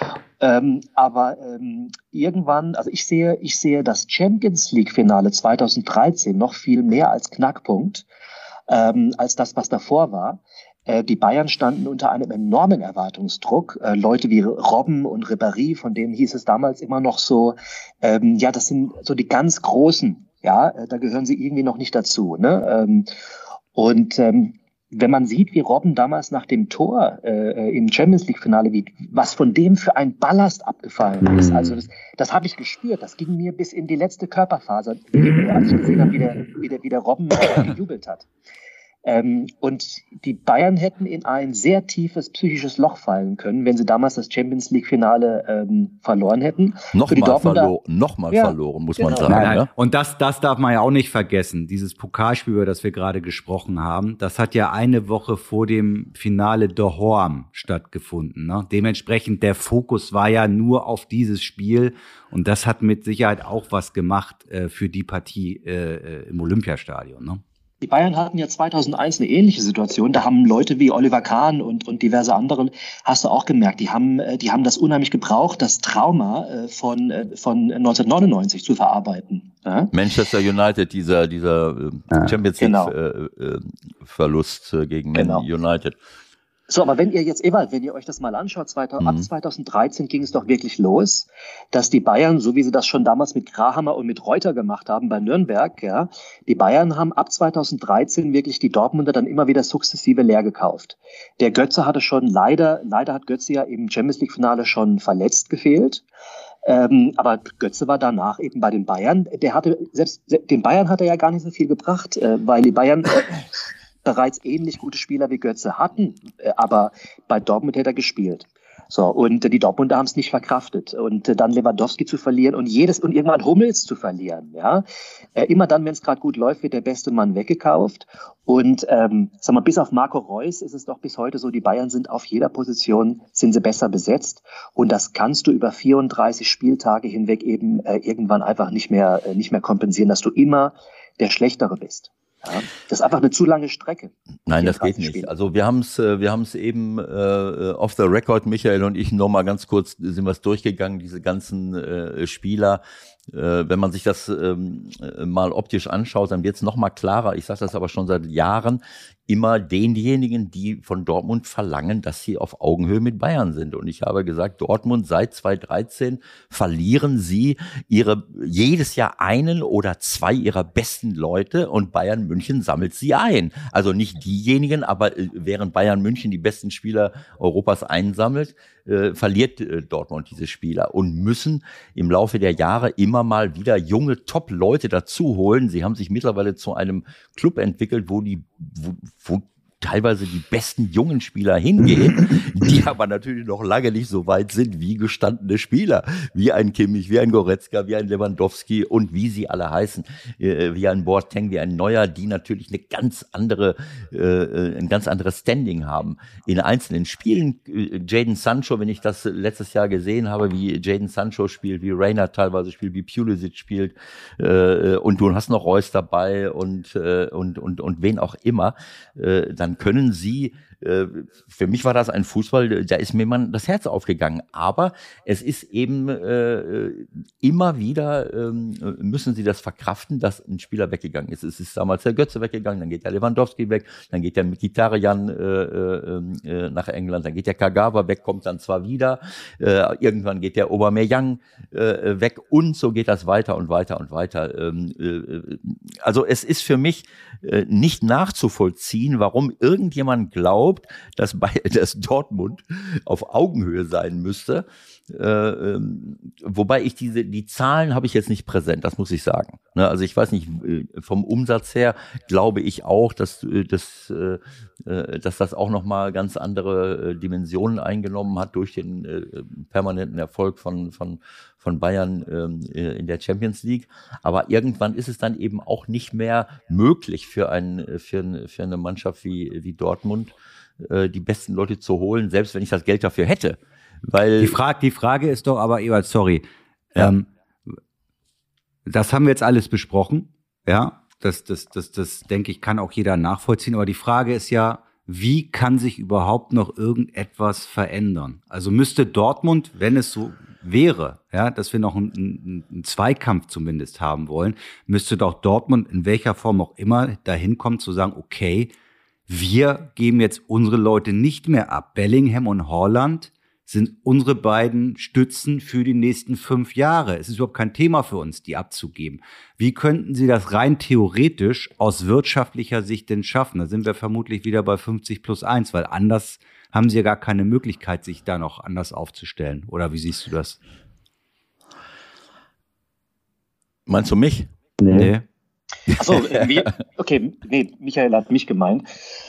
D: Aber irgendwann, also ich sehe das Champions-League-Finale 2013 noch viel mehr als Knackpunkt, als das, was davor war. Die Bayern standen unter einem enormen Erwartungsdruck. Leute wie Robben und Ribéry, von denen hieß es damals immer noch so, das sind so die ganz Großen, da gehören sie irgendwie noch nicht dazu. Ne? Wenn man sieht, wie Robben damals nach dem Tor im Champions-League-Finale, was von dem für ein Ballast abgefallen ist, also das habe ich gespürt, das ging mir bis in die letzte Körperfaser, als ich gesehen habe, wie der Robben gejubelt hat. Und die Bayern hätten in ein sehr tiefes psychisches Loch fallen können, wenn sie damals das Champions-League-Finale verloren hätten.
C: Nochmal verloren, muss man sagen.
B: Nein.
C: Ja?
B: Und das darf man ja auch nicht vergessen. Dieses Pokalspiel, über das wir gerade gesprochen haben, das hat ja eine Woche vor dem Finale daheim stattgefunden. Ne? Dementsprechend, der Fokus war ja nur auf dieses Spiel. Und das hat mit Sicherheit auch was gemacht für die Partie im Olympiastadion. Ne?
D: Die Bayern hatten ja 2001 eine ähnliche Situation. Da haben Leute wie Oliver Kahn und diverse andere, hast du auch gemerkt, die haben das unheimlich gebraucht, das Trauma von 1999 zu verarbeiten. Ja?
C: Manchester United, dieser Champions League Verlust gegen Man United.
D: So, aber wenn ihr euch das mal anschaut, ab 2013 ging es doch wirklich los, dass die Bayern, so wie sie das schon damals mit Grahammer und mit Reuter gemacht haben bei Nürnberg, die Bayern haben ab 2013 wirklich die Dortmunder dann immer wieder sukzessive leer gekauft. Der Götze hatte schon leider hat Götze ja im Champions-League-Finale schon verletzt gefehlt. Aber Götze war danach eben bei den Bayern. Den Bayern hat er ja gar nicht so viel gebracht, weil die Bayern bereits ähnlich gute Spieler wie Götze hatten, aber bei Dortmund hätte er gespielt. So, und die Dortmunder haben es nicht verkraftet. Und dann Lewandowski zu verlieren und irgendwann Hummels zu verlieren. Ja? Immer dann, wenn es gerade gut läuft, wird der beste Mann weggekauft. Und sag mal, bis auf Marco Reus ist es doch bis heute so, die Bayern sind auf jeder Position, sind sie besser besetzt. Und das kannst du über 34 Spieltage hinweg eben irgendwann einfach nicht mehr kompensieren, dass du immer der Schlechtere bist. Ja, das ist einfach eine zu lange Strecke.
C: Nein, das geht nicht.
D: Spiele.
C: Also wir haben es eben off the record, Michael und ich, noch mal ganz kurz sind wir es durchgegangen, diese ganzen Spieler. Wenn man sich das mal optisch anschaut, dann wird es noch mal klarer. Ich sage das aber schon seit Jahren. Immer denjenigen, die von Dortmund verlangen, dass sie auf Augenhöhe mit Bayern sind. Und ich habe gesagt, Dortmund seit 2013 verlieren sie jedes Jahr einen oder zwei ihrer besten Leute und Bayern München sammelt sie ein. Also nicht diejenigen, aber während Bayern München die besten Spieler Europas einsammelt, verliert Dortmund diese Spieler und müssen im Laufe der Jahre immer mal wieder junge Top-Leute dazu holen. Sie haben sich mittlerweile zu einem Club entwickelt, wo teilweise die besten jungen Spieler hingehen, die aber natürlich noch lange nicht so weit sind wie gestandene Spieler, wie ein Kimmich, wie ein Goretzka, wie ein Lewandowski und wie sie alle heißen, wie ein Boateng, wie ein Neuer, die natürlich ein ganz anderes Standing haben. In einzelnen Spielen, Jadon Sancho, wenn ich das letztes Jahr gesehen habe, wie Jadon Sancho spielt, wie Reina teilweise spielt, wie Pulisic spielt, und du hast noch Reus dabei und wen auch immer, dann können sie, für mich war das ein Fußball, da ist mir mal das Herz aufgegangen, aber es ist eben immer wieder, müssen sie das verkraften, dass ein Spieler weggegangen ist. Es ist damals der Götze weggegangen, dann geht der Lewandowski weg, dann geht der Mkhitaryan nach England, dann geht der Kagawa weg, kommt dann zwar wieder, irgendwann geht der Aubameyang weg und so geht das weiter und weiter und weiter. Also es ist für mich nicht nachzuvollziehen, warum irgendjemand glaubt, dass Dortmund auf Augenhöhe sein müsste. Wobei ich die Zahlen habe ich jetzt nicht präsent, das muss ich sagen. Ne, also ich weiß nicht, vom Umsatz her glaube ich auch, dass das auch nochmal ganz andere Dimensionen eingenommen hat durch den permanenten Erfolg von Bayern in der Champions League. Aber irgendwann ist es dann eben auch nicht mehr möglich für eine Mannschaft wie Dortmund, die besten Leute zu holen, selbst wenn ich das Geld dafür hätte. Weil
B: die Frage ist doch aber, Ewald, sorry,
C: ja.
B: Das haben wir jetzt alles besprochen, ja, das denke ich, kann auch jeder nachvollziehen, aber die Frage ist ja, wie kann sich überhaupt noch irgendetwas verändern? Also müsste Dortmund, wenn es so wäre, ja, dass wir noch einen Zweikampf zumindest haben wollen, müsste doch Dortmund in welcher Form auch immer dahin kommen zu sagen, okay, wir geben jetzt unsere Leute nicht mehr ab. Bellingham und Haaland sind unsere beiden Stützen für die nächsten 5 Jahre. Es ist überhaupt kein Thema für uns, die abzugeben. Wie könnten Sie das rein theoretisch aus wirtschaftlicher Sicht denn schaffen? Da sind wir vermutlich wieder bei 50+1, weil anders haben Sie ja gar keine Möglichkeit, sich da noch anders aufzustellen. Oder wie siehst du das?
C: Meinst du mich?
B: Nee.
D: Achso, okay, nee, Michael hat mich gemeint.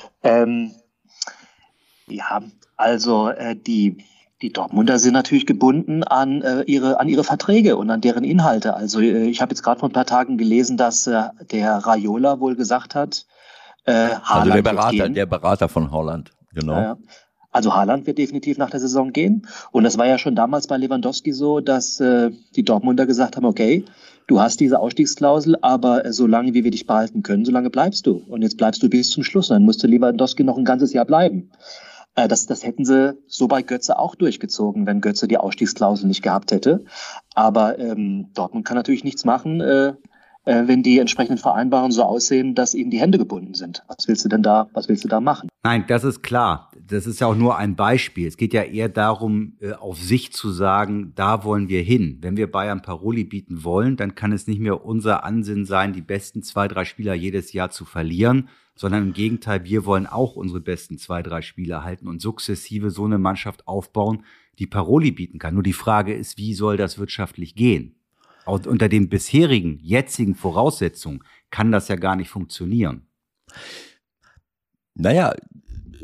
D: Ja, also die Dortmunder sind natürlich gebunden an ihre Verträge und an deren Inhalte. Also ich habe jetzt gerade vor ein paar Tagen gelesen, dass der Raiola wohl gesagt hat, Haaland
C: also der Berater von Haaland, genau.
D: Also Haaland wird definitiv nach der Saison gehen. Und das war ja schon damals bei Lewandowski so, dass die Dortmunder gesagt haben, okay, du hast diese Ausstiegsklausel, aber solange wie wir dich behalten können, solange bleibst du. Und jetzt bleibst du bis zum Schluss. Dann musste Lewandowski noch ein ganzes Jahr bleiben. Das hätten sie so bei Götze auch durchgezogen, wenn Götze die Ausstiegsklausel nicht gehabt hätte. Aber Dortmund kann natürlich nichts machen, wenn die entsprechenden Vereinbarungen so aussehen, dass ihnen die Hände gebunden sind. Was willst du da machen?
B: Nein, das ist klar. Das ist ja auch nur ein Beispiel. Es geht ja eher darum, auf sich zu sagen, da wollen wir hin. Wenn wir Bayern Paroli bieten wollen, dann kann es nicht mehr unser Ansinnen sein, die besten 2, 3 Spieler jedes Jahr zu verlieren, sondern im Gegenteil, wir wollen auch unsere besten 2, 3 Spieler halten und sukzessive so eine Mannschaft aufbauen, die Paroli bieten kann. Nur die Frage ist, wie soll das wirtschaftlich gehen? Und unter den bisherigen, jetzigen Voraussetzungen kann das ja gar nicht funktionieren.
C: Naja,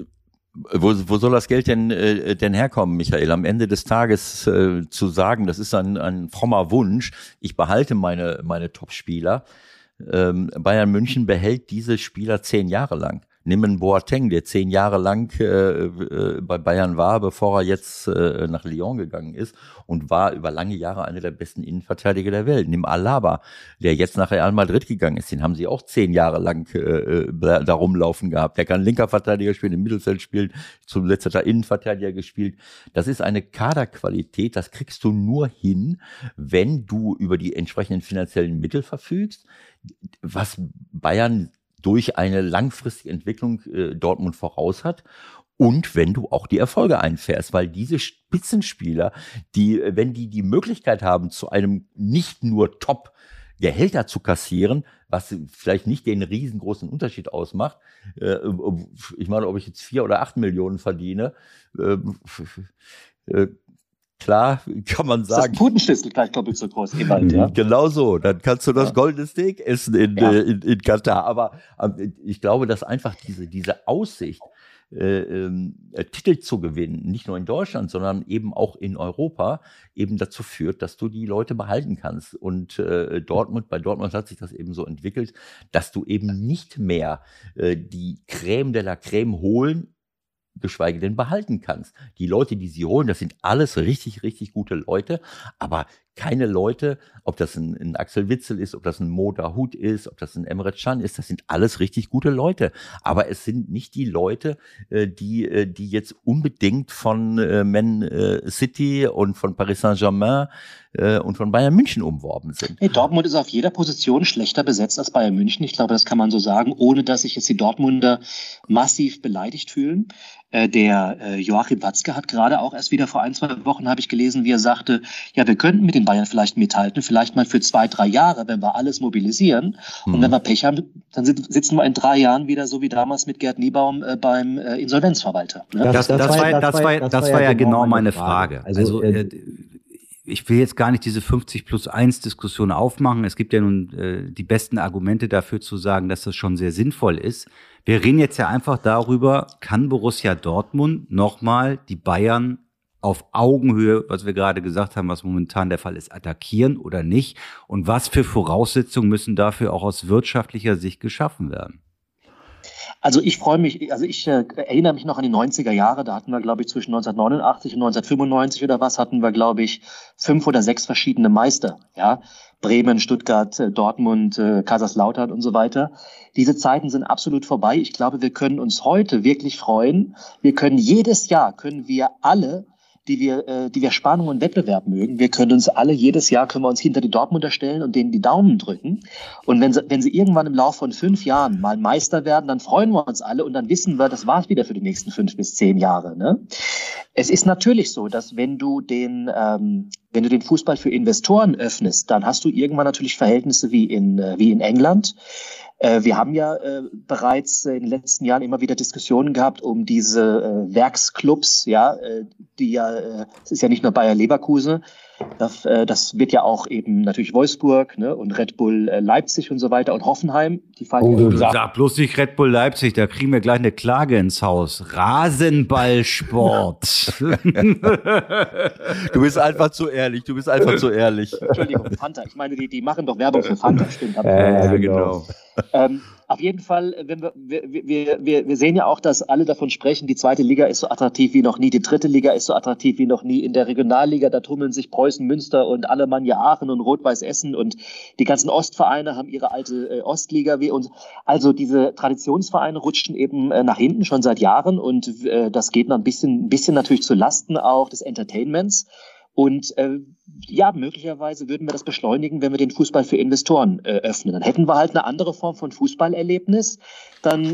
C: Wo soll das Geld denn herkommen, Michael? Am Ende des Tages zu sagen, das ist ein frommer Wunsch, ich behalte meine Top-Spieler. Bayern München behält diese Spieler 10 Jahre lang. Nimm einen Boateng, der 10 Jahre lang bei Bayern war, bevor er jetzt nach Lyon gegangen ist und war über lange Jahre einer der besten Innenverteidiger der Welt. Nimm Alaba, der jetzt nach Real Madrid gegangen ist. Den haben sie auch 10 Jahre lang da rumlaufen gehabt. Der kann linker Verteidiger spielen, im Mittelfeld spielen, zuletzt hat er Innenverteidiger gespielt. Das ist eine Kaderqualität, das kriegst du nur hin, wenn du über die entsprechenden finanziellen Mittel verfügst, was Bayern durch eine langfristige Entwicklung Dortmund voraus hat und wenn du auch die Erfolge einfährst, weil diese Spitzenspieler, wenn die Möglichkeit haben, zu einem nicht nur Top-Gehälter zu kassieren, was vielleicht nicht den riesengroßen Unterschied ausmacht, ich meine, ob ich jetzt 4 oder 8 Millionen verdiene, klar, kann man sagen.
D: Das ist Putenschlüssel gleich doppelt so groß, Ewald, ja.
C: Genau so. Dann kannst du das goldene Steak essen in Katar. Aber ich glaube, dass einfach diese Aussicht, Titel zu gewinnen, nicht nur in Deutschland, sondern eben auch in Europa, eben dazu führt, dass du die Leute behalten kannst. Und bei Dortmund hat sich das eben so entwickelt, dass du eben nicht mehr die Crème de la Crème holen, geschweige denn behalten kannst. Die Leute, die sie holen, das sind alles richtig, richtig gute Leute, aber keine Leute, ob das ein Axel Witsel ist, ob das ein Mo Dahut ist, ob das ein Emre Can ist, das sind alles richtig gute Leute. Aber es sind nicht die Leute, die jetzt unbedingt von Man City und von Paris Saint-Germain und von Bayern München umworben sind.
D: Hey, Dortmund ist auf jeder Position schlechter besetzt als Bayern München. Ich glaube, das kann man so sagen, ohne dass sich jetzt die Dortmunder massiv beleidigt fühlen. Der Joachim Watzke hat gerade auch erst wieder vor 1-2 Wochen, habe ich gelesen, wie er sagte, ja, wir könnten mit den Bayern vielleicht mithalten, vielleicht mal für 2-3 Jahre, wenn wir alles mobilisieren. Und wenn wir Pech haben, dann sitzen wir in 3 Jahren wieder so wie damals mit Gerd Niebaum beim Insolvenzverwalter. Ne?
B: Das war ja genau meine Frage. Also ich will jetzt gar nicht diese 50+1-Diskussion aufmachen. Es gibt ja nun die besten Argumente dafür zu sagen, dass das schon sehr sinnvoll ist. Wir reden jetzt ja einfach darüber, kann Borussia Dortmund nochmal die Bayern auf Augenhöhe, was wir gerade gesagt haben, was momentan der Fall ist, attackieren oder nicht? Und was für Voraussetzungen müssen dafür auch aus wirtschaftlicher Sicht geschaffen werden?
D: Also ich freue mich, ich erinnere mich noch an die 90er Jahre, da hatten wir, glaube ich, zwischen 1989 und 1995 oder was, hatten wir, glaube ich, 5 oder 6 verschiedene Meister, ja. Bremen, Stuttgart, Dortmund, Kaiserslautern und so weiter. Diese Zeiten sind absolut vorbei. Ich glaube, wir können uns heute wirklich freuen. Wir können jedes Jahr, alle, die wir Spannung und Wettbewerb mögen, wir können uns hinter die Dortmunder stellen und denen die Daumen drücken. Und wenn sie irgendwann im Laufe von 5 Jahren mal Meister werden, dann freuen wir uns alle und dann wissen wir, das war's wieder für die nächsten 5 bis 10 Jahre. Ne? Es ist natürlich so, dass wenn du den Fußball für Investoren öffnest, dann hast du irgendwann natürlich Verhältnisse wie in England. Wir haben ja bereits in den letzten Jahren immer wieder Diskussionen gehabt um diese Werksclubs, ja, es ist ja nicht nur Bayer Leverkusen, das wird ja auch eben natürlich Wolfsburg, ne, und Red Bull Leipzig und so weiter und Hoffenheim.
B: Sag bloß nicht Red Bull Leipzig, da kriegen wir gleich eine Klage ins Haus. Rasenballsport.
C: Du bist einfach zu ehrlich,
D: Entschuldigung, Fanta, ich meine, die machen doch Werbung für Fanta, stimmt.
B: Genau.
D: Auf jeden Fall, wenn wir sehen ja auch, dass alle davon sprechen, die 2. Liga ist so attraktiv wie noch nie, die 3. Liga ist so attraktiv wie noch nie. In der Regionalliga, da tummeln sich Preußen, Münster und Alemannia Aachen und Rot-Weiß Essen und die ganzen Ostvereine haben ihre alte Ostliga. Also diese Traditionsvereine rutschten eben nach hinten schon seit Jahren und das geht noch ein bisschen natürlich zu Lasten auch des Entertainments. Und möglicherweise würden wir das beschleunigen, wenn wir den Fußball für Investoren öffnen. Dann hätten wir halt eine andere Form von Fußballerlebnis. Dann,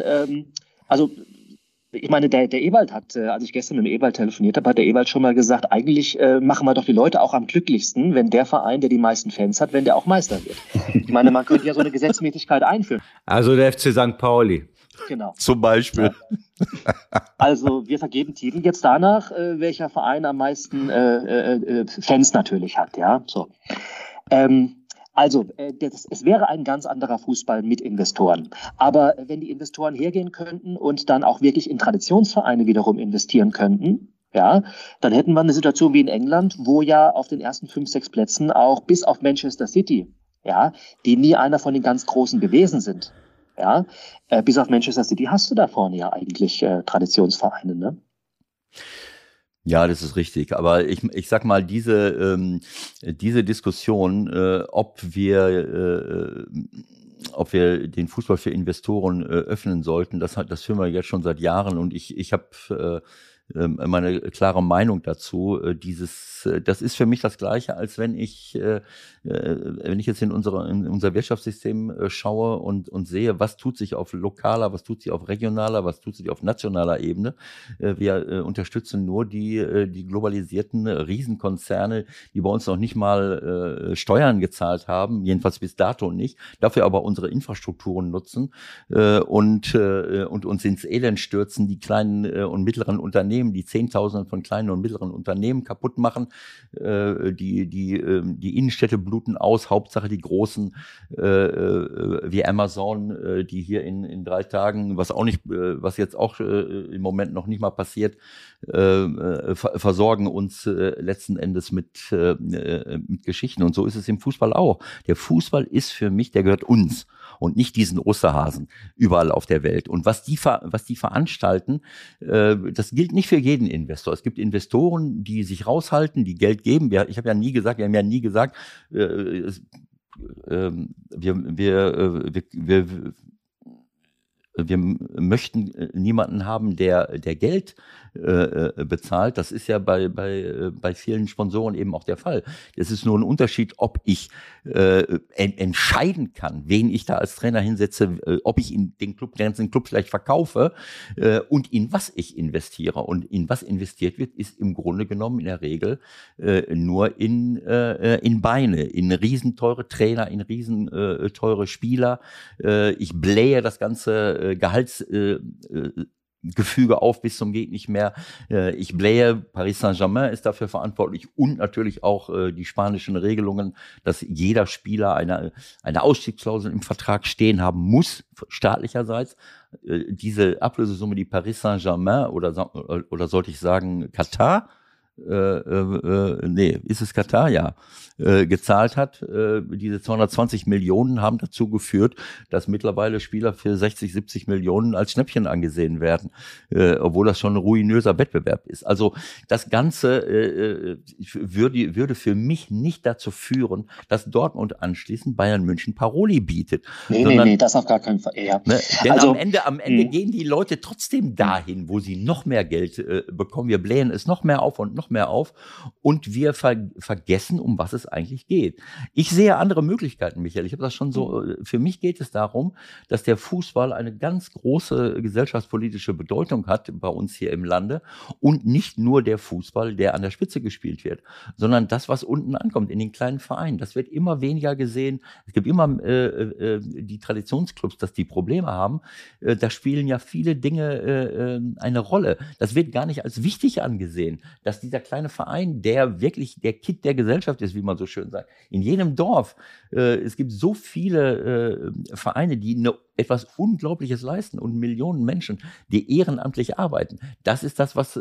D: ich meine, der Ewald hat, als ich gestern mit dem Ewald telefoniert habe, hat der Ewald schon mal gesagt, eigentlich machen wir doch die Leute auch am glücklichsten, wenn der Verein, der die meisten Fans hat, wenn der auch Meister wird. Ich meine, man könnte ja so eine Gesetzmäßigkeit einführen.
B: Also der FC St. Pauli.
D: Genau.
C: Zum Beispiel.
D: Ja. Also wir vergeben Titel jetzt danach, welcher Verein am meisten Fans natürlich hat, ja. So. Also, es wäre ein ganz anderer Fußball mit Investoren. Aber wenn die Investoren hergehen könnten und dann auch wirklich in Traditionsvereine wiederum investieren könnten, ja, dann hätten wir eine Situation wie in England, wo ja auf den ersten 5, 6 Plätzen auch bis auf Manchester City, ja, die nie einer von den ganz Großen gewesen sind, ja, bis auf Manchester City hast du da vorne ja eigentlich Traditionsvereine, ne?
C: Ja, das ist richtig. Aber ich sag mal, diese Diskussion, ob wir den Fußball für Investoren öffnen sollten, das führen wir jetzt schon seit Jahren. Und ich habe meine klare Meinung dazu. Das ist für mich das Gleiche, als wenn ich jetzt in unser Wirtschaftssystem schaue und sehe, was tut sich auf lokaler, was tut sich auf regionaler, was tut sich auf nationaler Ebene. Wir unterstützen nur die globalisierten Riesenkonzerne, die bei uns noch nicht mal Steuern gezahlt haben, jedenfalls bis dato nicht, dafür aber unsere Infrastrukturen nutzen und uns ins Elend stürzen, die kleinen und mittleren Unternehmen, die Zehntausenden von kleinen und mittleren Unternehmen kaputt machen, die Innenstädte bluten aus, Hauptsache die großen wie Amazon, die hier in 3 Tagen, was jetzt auch im Moment noch nicht mal passiert, versorgen uns letzten Endes mit Geschichten. Und so ist es im Fußball auch. Der Fußball ist für mich, der gehört uns und nicht diesen Osterhasen überall auf der Welt. Und was die veranstalten, das gilt nicht für jeden Investor. Es gibt Investoren, die sich raushalten, die Geld geben. Wir haben ja nie gesagt, wir möchten niemanden haben, der Geld bezahlt. Das ist ja bei vielen Sponsoren eben auch der Fall. Es ist nur ein Unterschied, ob ich entscheiden kann, wen ich da als Trainer hinsetze, ob ich den ganzen Club vielleicht verkaufe und in was ich investiere. Und in was investiert wird, ist im Grunde genommen in der Regel nur in Beine, in riesenteure Trainer, in riesenteure Spieler. Ich blähe das ganze Gehaltsgefüge auf bis zum geht nicht mehr. Ich blähe, Paris Saint-Germain ist dafür verantwortlich und natürlich auch die spanischen Regelungen, dass jeder Spieler eine Ausstiegsklausel im Vertrag stehen haben muss, staatlicherseits. Diese Ablösesumme, die Paris Saint-Germain oder sollte ich sagen Katar, ist es Katar, ja, gezahlt hat. Diese 220 Millionen haben dazu geführt, dass mittlerweile Spieler für 60, 70 Millionen als Schnäppchen angesehen werden, obwohl das schon ein ruinöser Wettbewerb ist. Also das Ganze würde für mich nicht dazu führen, dass Dortmund anschließend Bayern München Paroli bietet.
D: Nee, das auf gar keinen Fall. Ja.
C: Ne? Denn also, am Ende gehen die Leute trotzdem dahin, wo sie noch mehr Geld bekommen. Wir blähen es noch mehr auf und wir vergessen, um was es eigentlich geht. Ich sehe andere Möglichkeiten, Michael. Ich habe das schon so, für mich geht es darum, dass der Fußball eine ganz große gesellschaftspolitische Bedeutung hat bei uns hier im Lande und nicht nur der Fußball, der an der Spitze gespielt wird, sondern das, was unten ankommt, in den kleinen Vereinen. Das wird immer weniger gesehen. Es gibt immer die Traditionsclubs, dass die Probleme haben. Da spielen ja viele Dinge eine Rolle. Das wird gar nicht als wichtig angesehen, dass dieser kleine Verein, der wirklich der Kitt der Gesellschaft ist, wie man so schön sagt. In jedem Dorf, es gibt so viele Vereine, die etwas Unglaubliches leisten und Millionen Menschen, die ehrenamtlich arbeiten. Das ist das, was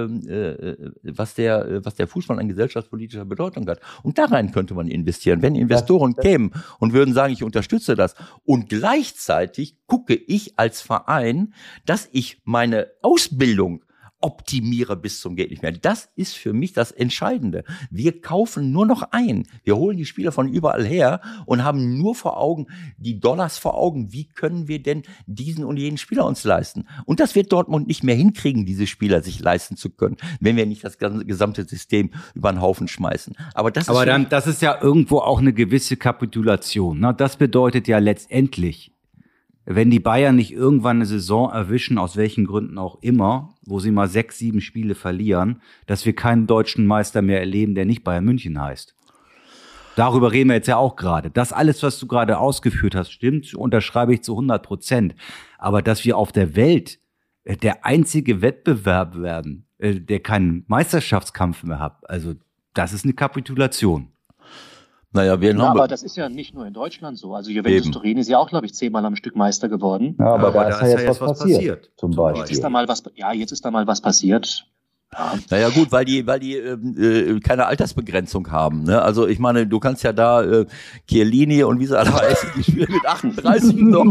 C: der Fußball an gesellschaftspolitischer Bedeutung hat. Und da rein könnte man investieren. Wenn Investoren kämen und würden sagen, ich unterstütze das und gleichzeitig gucke ich als Verein, dass ich meine Ausbildung optimiere bis zum geht nicht mehr. Das ist für mich das Entscheidende. Wir kaufen nur noch ein. Wir holen die Spieler von überall her und haben nur vor Augen, die Dollars vor Augen. Wie können wir denn diesen und jenen Spieler uns leisten? Und das wird Dortmund nicht mehr hinkriegen, diese Spieler sich leisten zu können, wenn wir nicht das gesamte System über den Haufen schmeißen. Aber das
B: ist ja irgendwo auch eine gewisse Kapitulation. Ne? Das bedeutet ja letztendlich, wenn die Bayern nicht irgendwann eine Saison erwischen, aus welchen Gründen auch immer, wo sie mal 6, 7 Spiele verlieren, dass wir keinen deutschen Meister mehr erleben, der nicht Bayern München heißt. Darüber reden wir jetzt ja auch gerade. Das alles, was du gerade ausgeführt hast, stimmt, unterschreibe ich zu 100%. Aber dass wir auf der Welt der einzige Wettbewerb werden, der keinen Meisterschaftskampf mehr hat, also das ist eine Kapitulation.
C: Naja, wir
D: Na, aber das ist ja nicht nur in Deutschland so. Also Juventus Turin ist ja auch, glaube ich, 10-mal am Stück Meister geworden.
E: Ja, aber da ist ja jetzt was passiert. Zum Beispiel.
D: Jetzt ist da mal was passiert. Ja.
C: Naja gut, weil die keine Altersbegrenzung haben. Ne? Also ich meine, du kannst ja da Chiellini und wie sie alle heißen, die spielen mit 38 noch.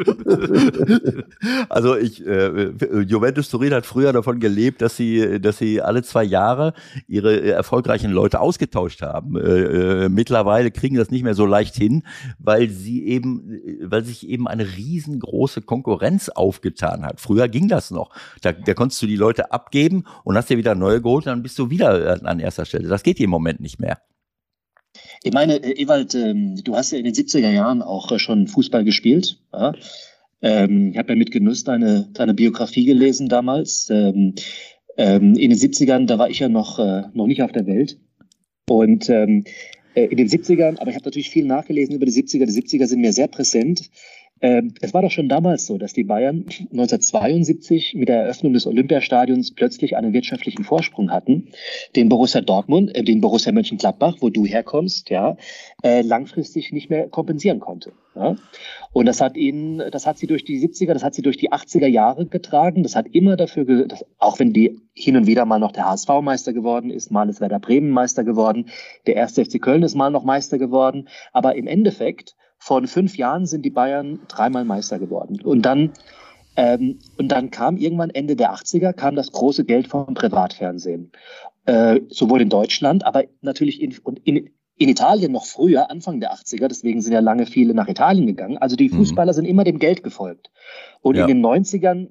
C: Also Juventus Turin hat früher davon gelebt, dass sie alle 2 Jahre ihre erfolgreichen Leute ausgetauscht haben. Mittlerweile kriegen das nicht mehr so leicht hin, weil sich eben eine riesengroße Konkurrenz aufgetan hat. Früher ging das noch. Da konntest du die Leute abgeben und hast dir wieder neue geholt, dann bist du wieder an erster Stelle. Das geht im Moment nicht mehr.
D: Ich meine, Ewald, du hast ja in den 70er Jahren auch schon Fußball gespielt. Ja? Ich habe ja mit Genuss deine Biografie gelesen damals. In den 70ern, da war ich ja noch nicht auf der Welt. Und in den 70ern, aber ich habe natürlich viel nachgelesen über die 70er. Die 70er sind mir sehr präsent. Es war doch schon damals so, dass die Bayern 1972 mit der Eröffnung des Olympiastadions plötzlich einen wirtschaftlichen Vorsprung hatten, den Borussia Mönchengladbach, wo du herkommst, ja, langfristig nicht mehr kompensieren konnte. Ja. Und das hat sie durch die 70er, das hat sie durch die 80er Jahre getragen. Das hat immer dafür, auch wenn die hin und wieder mal noch der HSV Meister geworden ist, mal ist Werder Bremen Meister geworden, der 1. FC Köln ist mal noch Meister geworden, aber im Endeffekt von 5 Jahren sind die Bayern 3-mal Meister geworden. Und dann kam irgendwann Ende der 80er kam das große Geld vom Privatfernsehen. Sowohl in Deutschland, aber natürlich in Italien noch früher, Anfang der 80er. Deswegen sind ja lange viele nach Italien gegangen. Also die Fußballer sind immer dem Geld gefolgt. Und in den 90ern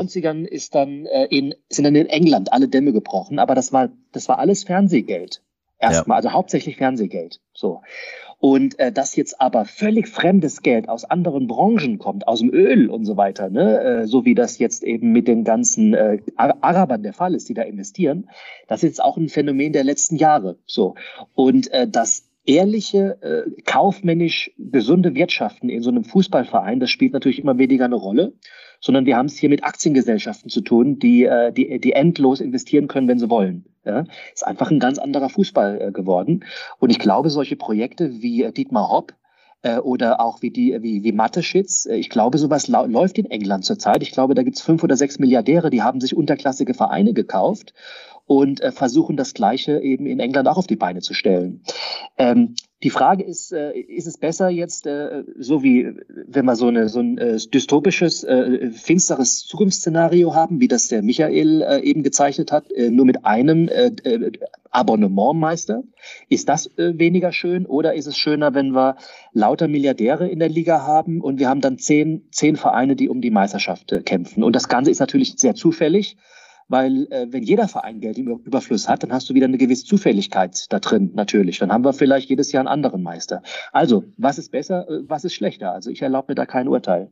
D: sind dann in England alle Dämme gebrochen. Aber das war alles Fernsehgeld. Erstmal, also hauptsächlich Fernsehgeld. So. Und dass jetzt aber völlig fremdes Geld aus anderen Branchen kommt, aus dem Öl und so weiter, ne? So wie das jetzt eben mit den ganzen Arabern der Fall ist, die da investieren, das ist jetzt auch ein Phänomen der letzten Jahre. So. Und das ehrliche, kaufmännisch gesunde Wirtschaften in so einem Fußballverein, das spielt natürlich immer weniger eine Rolle, sondern wir haben es hier mit Aktiengesellschaften zu tun, die endlos investieren können, wenn sie wollen. Ja, ist einfach ein ganz anderer Fußball geworden. Und ich glaube, solche Projekte wie Dietmar Hopp oder auch wie Mateschitz, ich glaube, sowas läuft in England zurzeit. Ich glaube, da gibt es 5 oder 6 Milliardäre, die haben sich unterklassige Vereine gekauft und versuchen das Gleiche eben in England auch auf die Beine zu stellen. Die Frage ist es besser jetzt, so wie wenn wir so ein dystopisches, finsteres Zukunftsszenario haben, wie das der Michael eben gezeichnet hat, nur mit einem Abonnementmeister? Ist das weniger schön oder ist es schöner, wenn wir lauter Milliardäre in der Liga haben und wir haben dann 10 Vereine, die um die Meisterschaft kämpfen? Und das Ganze ist natürlich sehr zufällig, weil wenn jeder Verein Geld im Überfluss hat, dann hast du wieder eine gewisse Zufälligkeit da drin, natürlich. Dann haben wir vielleicht jedes Jahr einen anderen Meister. Also, was ist besser, was ist schlechter? Also ich erlaube mir da kein Urteil.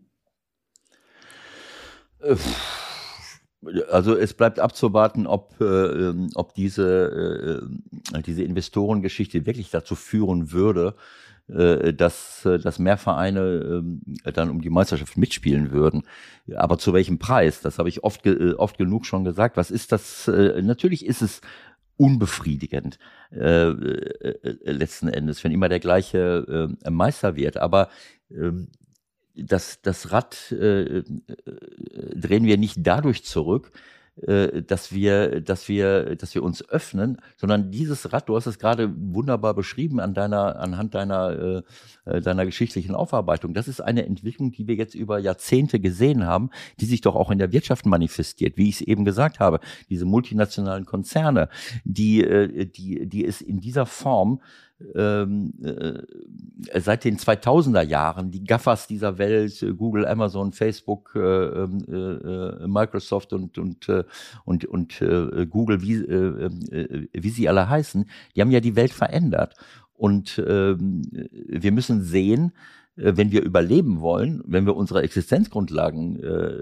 C: Also es bleibt abzuwarten, ob diese Investorengeschichte wirklich dazu führen würde, dass mehr Vereine dann um die Meisterschaft mitspielen würden. Aber zu welchem Preis? Das habe ich oft genug schon gesagt. Was ist das? Natürlich ist es unbefriedigend letzten Endes, wenn immer der gleiche Meister wird. Aber das Rad drehen wir nicht dadurch zurück, dass wir uns öffnen, sondern dieses Rad, du hast es gerade wunderbar beschrieben anhand deiner geschichtlichen Aufarbeitung. Das ist eine Entwicklung, die wir jetzt über Jahrzehnte gesehen haben, die sich doch auch in der Wirtschaft manifestiert, wie ich es eben gesagt habe. Diese multinationalen Konzerne, die es in dieser Form seit den 2000er Jahren, die GAFAs dieser Welt, Google, Amazon, Facebook, Microsoft und Google, wie sie alle heißen, die haben ja die Welt verändert. Und wir müssen sehen, wenn wir überleben wollen, wenn wir unsere Existenzgrundlagen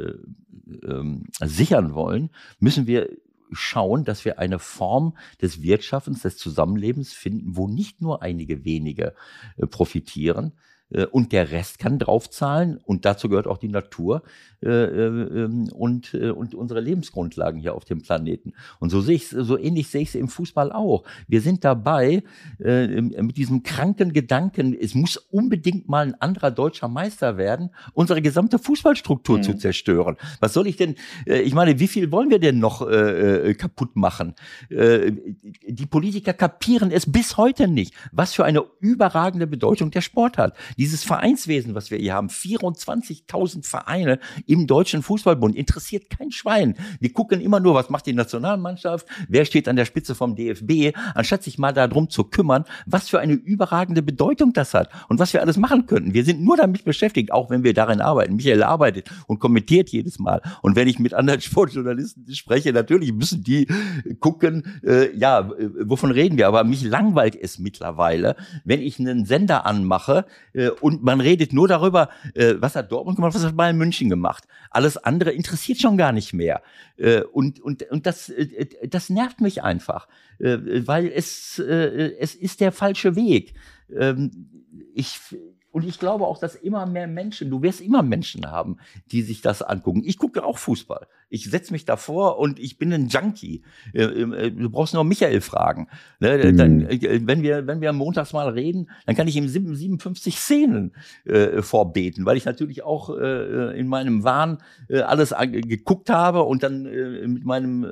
C: sichern wollen, müssen wir schauen, dass wir eine Form des Wirtschaftens, des Zusammenlebens finden, wo nicht nur einige wenige profitieren, und der Rest kann draufzahlen und dazu gehört auch die Natur und unsere Lebensgrundlagen hier auf dem Planeten. Und so ähnlich sehe ich es im Fußball auch. Wir sind dabei mit diesem kranken Gedanken, es muss unbedingt mal ein anderer deutscher Meister werden, unsere gesamte Fußballstruktur zu zerstören. Was soll ich denn, ich meine, wie viel wollen wir denn noch kaputt machen? Die Politiker kapieren es bis heute nicht, was für eine überragende Bedeutung der Sport hat. Dieses Vereinswesen, was wir hier haben, 24.000 Vereine im Deutschen Fußballbund, interessiert kein Schwein. Wir gucken immer nur, was macht die Nationalmannschaft, wer steht an der Spitze vom DFB, anstatt sich mal darum zu kümmern, was für eine überragende Bedeutung das hat und was wir alles machen könnten. Wir sind nur damit beschäftigt, auch wenn wir darin arbeiten. Michael arbeitet und kommentiert jedes Mal. Und wenn ich mit anderen Sportjournalisten spreche, natürlich müssen die gucken, wovon reden wir? Aber mich langweilt es mittlerweile, wenn ich einen Sender anmache und man redet nur darüber, was hat Dortmund gemacht, was hat Bayern München gemacht. Alles andere interessiert schon gar nicht mehr. Und das nervt mich einfach, weil es ist der falsche Weg. Und ich glaube auch, dass immer mehr Menschen, du wirst immer Menschen haben, die sich das angucken. Ich gucke auch Fußball. Ich setze mich davor und ich bin ein Junkie. Du brauchst nur Michael fragen. Dann, wenn wir montags mal reden, dann kann ich ihm 57 Szenen vorbeten, weil ich natürlich auch in meinem Wahn alles geguckt habe und dann mit meinem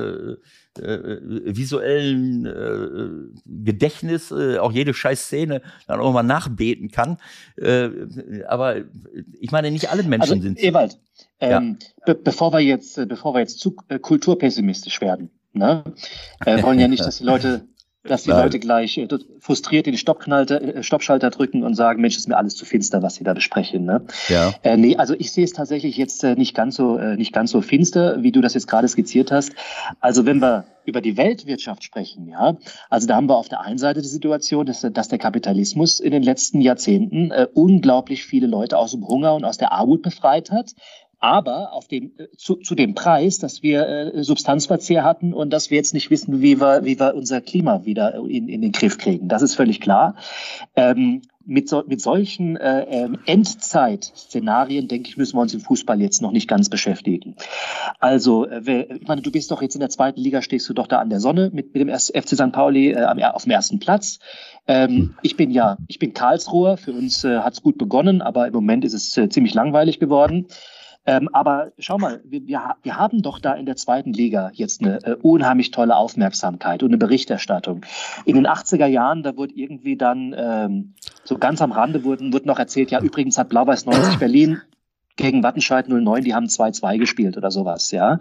C: visuellen Gedächtnis auch jede scheiß Szene dann auch mal nachbeten kann. Aber ich meine, nicht alle Menschen sind so.
D: Ewald, bevor wir jetzt zu kulturpessimistisch werden, ne? Wollen ja nicht, dass die Leute gleich frustriert den Stoppschalter drücken und sagen, Mensch, ist mir alles zu finster, was sie da besprechen. Ne?
C: Ja.
D: Nee, also ich sehe es tatsächlich jetzt nicht ganz so finster, wie du das jetzt gerade skizziert hast. Also wenn wir über die Weltwirtschaft sprechen, ja, also da haben wir auf der einen Seite die Situation, dass der Kapitalismus in den letzten Jahrzehnten unglaublich viele Leute aus dem Hunger und aus der Armut befreit hat. Aber zu dem Preis, dass wir Substanzverzehr hatten und dass wir jetzt nicht wissen, wie wir unser Klima wieder in den Griff kriegen. Das ist völlig klar. Mit solchen Endzeit-Szenarien, denke ich, müssen wir uns im Fußball jetzt noch nicht ganz beschäftigen. Also, ich meine, du bist doch jetzt in der zweiten Liga, stehst du doch da an der Sonne mit dem FC St. Pauli auf dem ersten Platz. Ich bin Karlsruher, für uns hat's gut begonnen, aber im Moment ist es ziemlich langweilig geworden. Aber schau mal, wir haben doch da in der zweiten Liga jetzt eine unheimlich tolle Aufmerksamkeit und eine Berichterstattung. In den 80er Jahren, da wurde irgendwie dann so ganz am Rande wurde noch erzählt, ja, übrigens hat Blau-Weiß 90 Berlin gegen Wattenscheid 09, die haben 2-2 gespielt oder sowas, ja.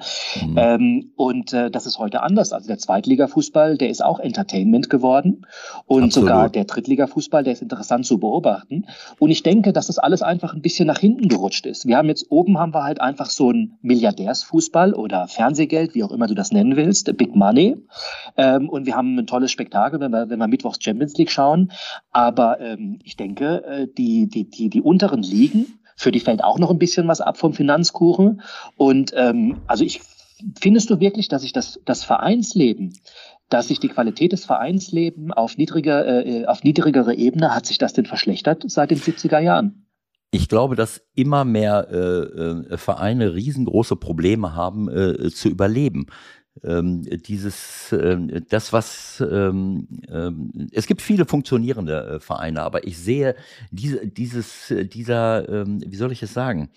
D: Und das ist heute anders. Also der Zweitliga-Fußball, der ist auch Entertainment geworden. Und Absolut. Sogar der Drittliga-Fußball, der ist interessant zu beobachten. Und ich denke, dass das alles einfach ein bisschen nach hinten gerutscht ist. Wir haben halt einfach so einen Milliardärsfußball oder Fernsehgeld, wie auch immer du das nennen willst, Big Money. Und wir haben ein tolles Spektakel, wenn wir mittwochs Champions League schauen. Aber ich denke, die unteren Ligen, für die fällt auch noch ein bisschen was ab vom Finanzkuchen. Und findest du wirklich, dass sich das Vereinsleben, dass sich die Qualität des Vereinslebens auf niedrigere Ebene, hat sich das denn verschlechtert seit den 70er Jahren?
C: Ich glaube, dass immer mehr Vereine riesengroße Probleme haben, zu überleben. Es gibt viele funktionierende Vereine, aber ich sehe wie soll ich es sagen,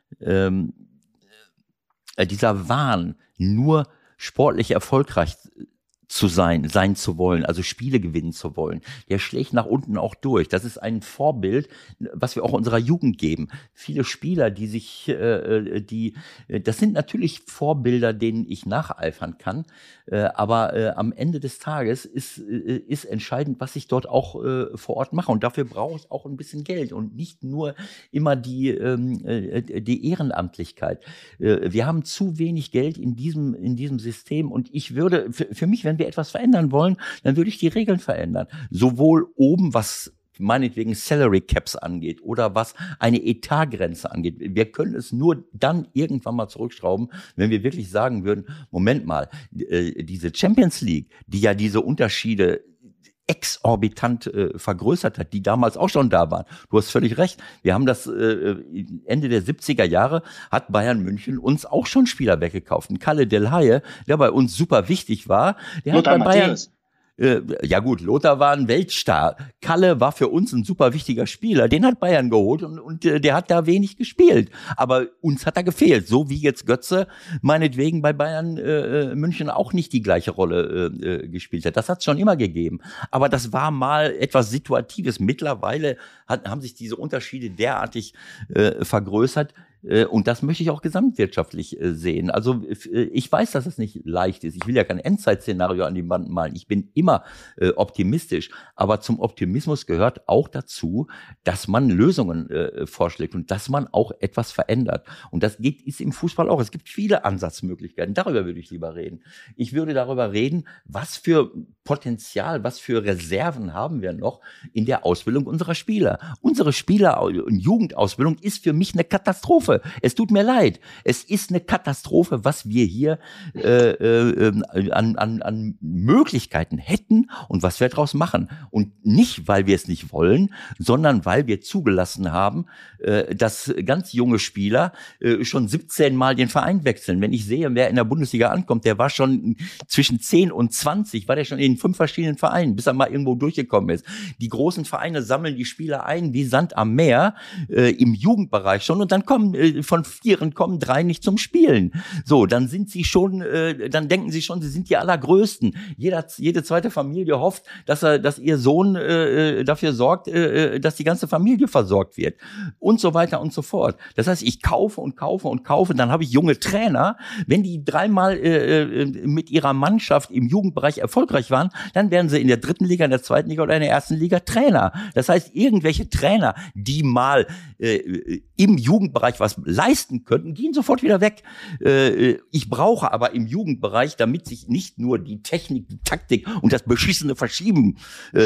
C: dieser Wahn, nur sportlich erfolgreich sein zu wollen, also Spiele gewinnen zu wollen, der schlägt nach unten auch durch. Das ist ein Vorbild, was wir auch unserer Jugend geben. Viele Spieler, das sind natürlich Vorbilder, denen ich nacheifern kann, aber am Ende des Tages ist entscheidend, was ich dort auch vor Ort mache, und dafür brauche ich auch ein bisschen Geld und nicht nur immer die Ehrenamtlichkeit. Wir haben zu wenig Geld in diesem System, und ich würde, für mich, wenn wir etwas verändern wollen, dann würde ich die Regeln verändern. Sowohl oben, was meinetwegen Salary Caps angeht oder was eine Etatgrenze angeht. Wir können es nur dann irgendwann mal zurückschrauben, wenn wir wirklich sagen würden, Moment mal, diese Champions League, die ja diese Unterschiede exorbitant vergrößert hat, die damals auch schon da waren. Du hast völlig recht. Wir haben das Ende der 70er Jahre hat Bayern München uns auch schon Spieler weggekauft. Ein Kalle Del Haye, der bei uns super wichtig war, der hat bei Bayern... Ja gut, Lothar war ein Weltstar. Kalle war für uns ein super wichtiger Spieler. Den hat Bayern geholt und der hat da wenig gespielt. Aber uns hat er gefehlt. So wie jetzt Götze meinetwegen bei Bayern München auch nicht die gleiche Rolle gespielt hat. Das hat es schon immer gegeben. Aber das war mal etwas Situatives. Mittlerweile haben sich diese Unterschiede derartig vergrößert. Und das möchte ich auch gesamtwirtschaftlich sehen. Also ich weiß, dass es nicht leicht ist. Ich will ja kein Endzeitszenario an die Wand malen. Ich bin immer optimistisch. Aber zum Optimismus gehört auch dazu, dass man Lösungen vorschlägt und dass man auch etwas verändert. Und das ist im Fußball auch. Es gibt viele Ansatzmöglichkeiten. Darüber würde ich lieber reden. Ich würde darüber reden, was für Potenzial, was für Reserven haben wir noch in der Ausbildung unserer Spieler. Unsere Spieler- und Jugendausbildung ist für mich eine Katastrophe. Es tut mir leid. Es ist eine Katastrophe, was wir hier an Möglichkeiten hätten und was wir daraus machen. Und nicht, weil wir es nicht wollen, sondern weil wir zugelassen haben, dass ganz junge Spieler schon 17 Mal den Verein wechseln. Wenn ich sehe, wer in der Bundesliga ankommt, der war schon zwischen 10 und 20, war der schon in 5 verschiedenen Vereinen, bis er mal irgendwo durchgekommen ist. Die großen Vereine sammeln die Spieler ein wie Sand am Meer im Jugendbereich schon und dann kommen von 4 3 nicht zum Spielen. So, dann sind sie schon, dann denken sie schon, sie sind die Allergrößten. Jede zweite Familie hofft, dass ihr Sohn dafür sorgt, dass die ganze Familie versorgt wird und so weiter und so fort. Das heißt, ich kaufe und kaufe und kaufe, dann habe ich junge Trainer. Wenn die 3-mal mit ihrer Mannschaft im Jugendbereich erfolgreich waren, dann werden sie in der 3. Liga, in der 2. Liga oder in der 1. Liga Trainer. Das heißt, irgendwelche Trainer, die mal im Jugendbereich was leisten könnten, gehen sofort wieder weg. Ich brauche aber im Jugendbereich, damit sich nicht nur die Technik, die Taktik und das beschissene Verschieben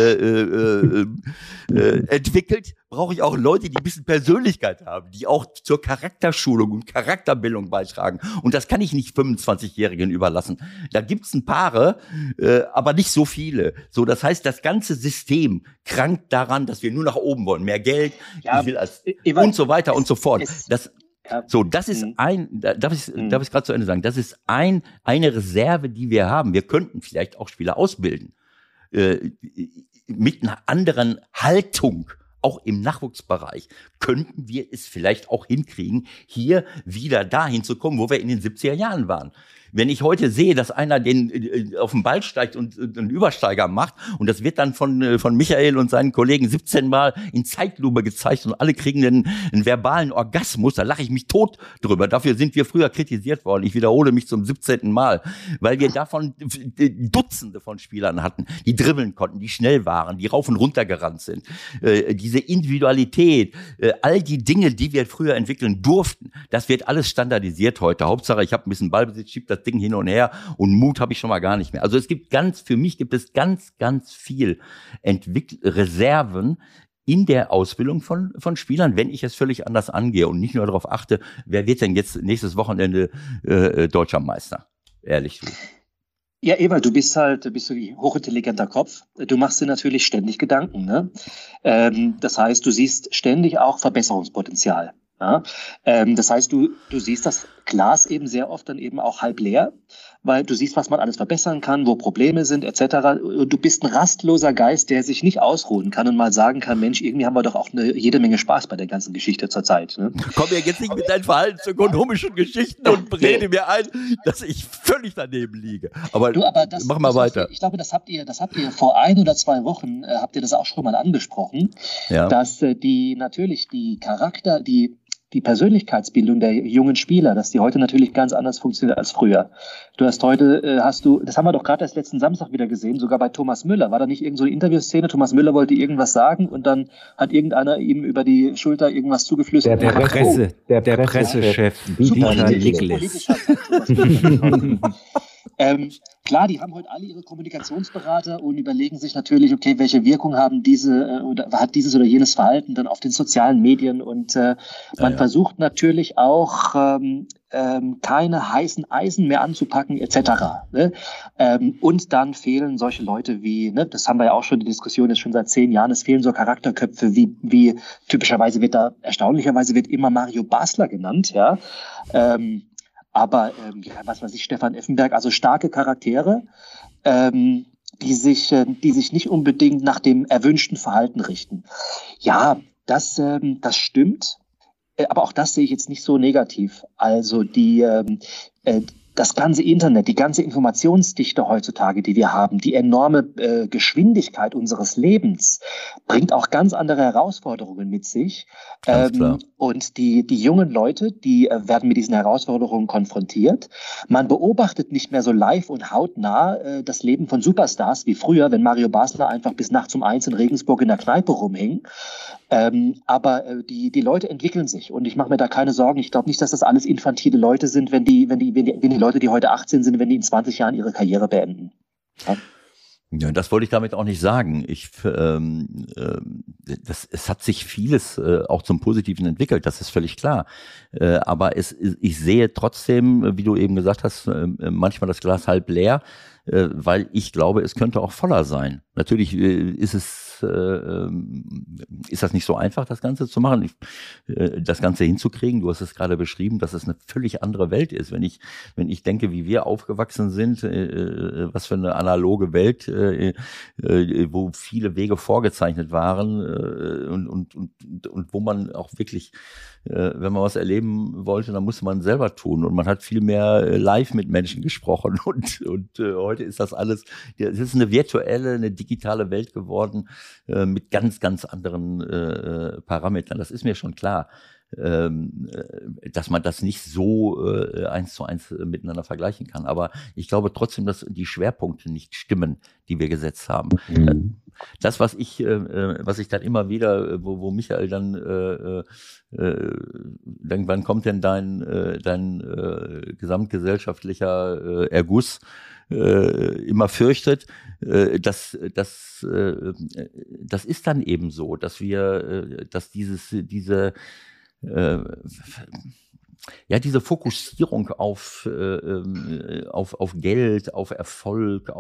C: entwickelt, brauche ich auch Leute, die ein bisschen Persönlichkeit haben, die auch zur Charakterschulung und Charakterbildung beitragen. Und das kann ich nicht 25-Jährigen überlassen. Da gibt's ein paar, aber nicht so viele. So, das heißt, das ganze System krankt daran, dass wir nur nach oben wollen. Mehr Geld, ich will und so weiter und so fort. Das ist darf ich gerade zu Ende sagen, das ist eine Reserve, die wir haben. Wir könnten vielleicht auch Spieler ausbilden, mit einer anderen Haltung. Auch im Nachwuchsbereich könnten wir es vielleicht auch hinkriegen, hier wieder dahin zu kommen, wo wir in den 70er Jahren waren. Wenn ich heute sehe, dass einer den auf den Ball steigt und einen Übersteiger macht und das wird dann von Michael und seinen Kollegen 17 Mal in Zeitlupe gezeigt und alle kriegen einen verbalen Orgasmus, da lache ich mich tot drüber. Dafür sind wir früher kritisiert worden. Ich wiederhole mich zum 17. Mal, weil wir davon Dutzende von Spielern hatten, die dribbeln konnten, die schnell waren, die rauf und runter gerannt sind. Diese Individualität, all die Dinge, die wir früher entwickeln durften, das wird alles standardisiert heute. Hauptsache, ich habe ein bisschen Ballbesitz, schieb das Ding hin und her und Mut habe ich schon mal gar nicht mehr. Also für mich gibt es ganz, ganz viel Reserven in der Ausbildung von Spielern, wenn ich es völlig anders angehe und nicht nur darauf achte, wer wird denn jetzt nächstes Wochenende Deutscher Meister? Ehrlich.
D: Ja, Ewald, du bist so ein hochintelligenter Kopf. Du machst dir natürlich ständig Gedanken, ne? Das heißt, du siehst ständig auch Verbesserungspotenzial. Ja? Das heißt, du siehst das Glas eben sehr oft dann eben auch halb leer, weil du siehst, was man alles verbessern kann, wo Probleme sind etc. Du bist ein rastloser Geist, der sich nicht ausruhen kann und mal sagen kann, Mensch, irgendwie haben wir doch auch jede Menge Spaß bei der ganzen Geschichte zurzeit. Ne?
C: Komm ja jetzt nicht mit deinen verhaltensökonomischen Geschichten und rede mir ein, dass ich völlig daneben liege. Aber mach mal weiter.
D: Ich glaube, das habt ihr vor 1 oder 2 Wochen, habt ihr das auch schon mal angesprochen, dass die Persönlichkeitsbildung der jungen Spieler, dass die heute natürlich ganz anders funktioniert als früher. Du hast heute, das haben wir doch gerade erst letzten Samstag wieder gesehen, sogar bei Thomas Müller. War da nicht irgend so eine Interviewszene? Thomas Müller wollte irgendwas sagen und dann hat irgendeiner ihm über die Schulter irgendwas zugeflüstert.
B: Der Pressechef.
D: Super politischer Thomas Müller. Klar, die haben heute alle ihre Kommunikationsberater und überlegen sich natürlich, okay, welche Wirkung haben diese oder hat dieses oder jenes Verhalten dann auf den sozialen Medien und man versucht natürlich auch keine heißen Eisen mehr anzupacken etc. Ne? Und dann fehlen solche Leute wie, ne, das haben wir ja auch schon, die Diskussion ist schon seit 10 Jahren, es fehlen so Charakterköpfe wie typischerweise erstaunlicherweise wird immer Mario Basler genannt, ja. Aber was weiß ich, Stefan Effenberg, also starke Charaktere, die sich nicht unbedingt nach dem erwünschten Verhalten richten. Ja, das stimmt, aber auch das sehe ich jetzt nicht so negativ. Also das ganze Internet, die ganze Informationsdichte heutzutage, die wir haben, die enorme Geschwindigkeit unseres Lebens, bringt auch ganz andere Herausforderungen mit sich. Und die jungen Leute, die werden mit diesen Herausforderungen konfrontiert. Man beobachtet nicht mehr so live und hautnah das Leben von Superstars wie früher, wenn Mario Basler einfach bis nachts um 1 in Regensburg in der Kneipe rumhing. Aber die Leute entwickeln sich und ich mache mir da keine Sorgen. Ich glaube nicht, dass das alles infantile Leute sind, wenn die Leute, die heute 18 sind, wenn die in 20 Jahren ihre Karriere beenden.
C: Ja, das wollte ich damit auch nicht sagen. Es hat sich vieles auch zum Positiven entwickelt, das ist völlig klar. Aber ich sehe trotzdem, wie du eben gesagt hast, manchmal das Glas halb leer, weil ich glaube, es könnte auch voller sein. Natürlich ist das nicht so einfach, das Ganze zu machen, das Ganze hinzukriegen. Du hast es gerade beschrieben, dass es eine völlig andere Welt ist. Wenn ich denke, wie wir aufgewachsen sind, was für eine analoge Welt, wo viele Wege vorgezeichnet waren und wo man auch wirklich, wenn man was erleben wollte, dann musste man selber tun und man hat viel mehr live mit Menschen gesprochen und heute ist das alles, es ist eine virtuelle, eine digitale Welt geworden mit ganz, ganz anderen Parametern. Das ist mir schon klar, dass man das nicht so 1:1 miteinander vergleichen kann. Aber ich glaube trotzdem, dass die Schwerpunkte nicht stimmen, die wir gesetzt haben. Das, was ich dann immer wieder, wo Michael dann wann kommt denn dein gesamtgesellschaftlicher Erguss, immer fürchtet, das ist dann eben so, dass diese Fokussierung auf Geld, auf Erfolg,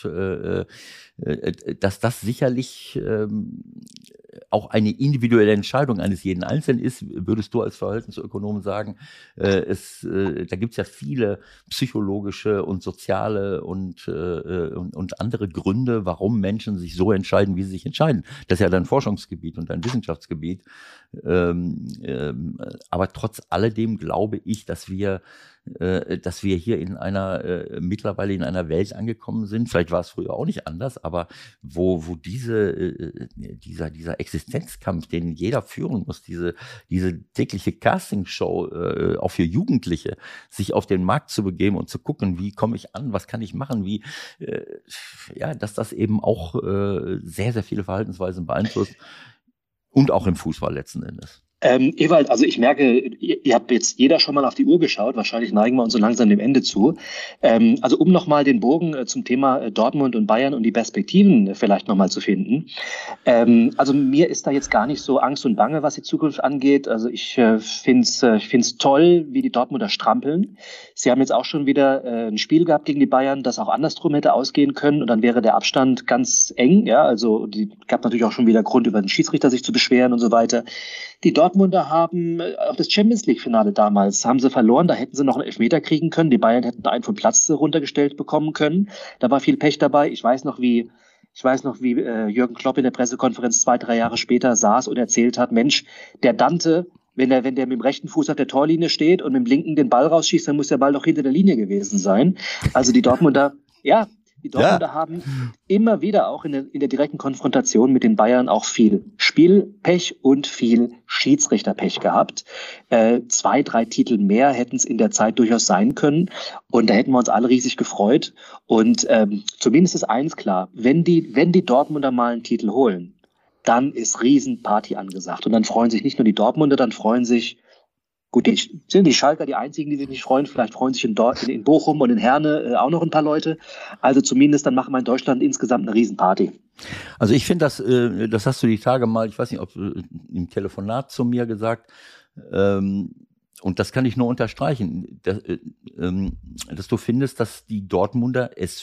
C: dass das sicherlich auch eine individuelle Entscheidung eines jeden Einzelnen ist, würdest du als Verhaltensökonom sagen, da gibt es ja viele psychologische und soziale und andere Gründe, warum Menschen sich so entscheiden, wie sie sich entscheiden. Das ist ja dein Forschungsgebiet und dein Wissenschaftsgebiet. Aber trotz alledem glaube ich, dass wir hier mittlerweile in einer Welt angekommen sind. Vielleicht war es früher auch nicht anders, aber wo dieser Existenzkampf, den jeder führen muss, diese tägliche Castingshow auch für Jugendliche, sich auf den Markt zu begeben und zu gucken, wie komme ich an, was kann ich machen, dass das eben auch sehr, sehr viele Verhaltensweisen beeinflusst und auch im Fußball letzten Endes.
D: Ewald, also ich merke, ihr habt jetzt jeder schon mal auf die Uhr geschaut, wahrscheinlich neigen wir uns so langsam dem Ende zu. Also um nochmal den Bogen zum Thema Dortmund und Bayern und die Perspektiven vielleicht nochmal zu finden. Also mir ist da jetzt gar nicht so Angst und Bange, was die Zukunft angeht. Also ich find's toll, wie die Dortmunder strampeln. Sie haben jetzt auch schon wieder ein Spiel gehabt gegen die Bayern, das auch andersrum hätte ausgehen können und dann wäre der Abstand ganz eng. Ja, also die gab natürlich auch schon wieder Grund, über den Schiedsrichter sich zu beschweren und so weiter. Die Dortmunder haben auch das Champions-League-Finale damals, haben sie verloren, da hätten sie noch einen Elfmeter kriegen können, die Bayern hätten da einen vom Platz runtergestellt bekommen können, da war viel Pech dabei. Ich weiß noch, wie Jürgen Klopp in der Pressekonferenz 2-3 Jahre später saß und erzählt hat, Mensch, der Dante, wenn der mit dem rechten Fuß auf der Torlinie steht und mit dem linken den Ball rausschießt, dann muss der Ball doch hinter der Linie gewesen sein. Also die Dortmunder haben immer wieder auch in der direkten Konfrontation mit den Bayern auch viel Spielpech und viel Schiedsrichterpech gehabt. 2-3 Titel mehr hätten es in der Zeit durchaus sein können. Und da hätten wir uns alle riesig gefreut. Und zumindest ist eins klar, wenn die Dortmunder mal einen Titel holen, dann ist Riesenparty angesagt. Und dann freuen sich nicht nur die Dortmunder, dann freuen sich Gut, sind die Schalker die einzigen, die sich nicht freuen. Vielleicht freuen sich in Bochum und in Herne auch noch ein paar Leute. Also zumindest dann machen wir in Deutschland insgesamt eine Riesenparty.
C: Also ich finde, das hast du die Tage mal, ich weiß nicht, ob im Telefonat zu mir gesagt, und das kann ich nur unterstreichen, dass du findest, dass die Dortmunder es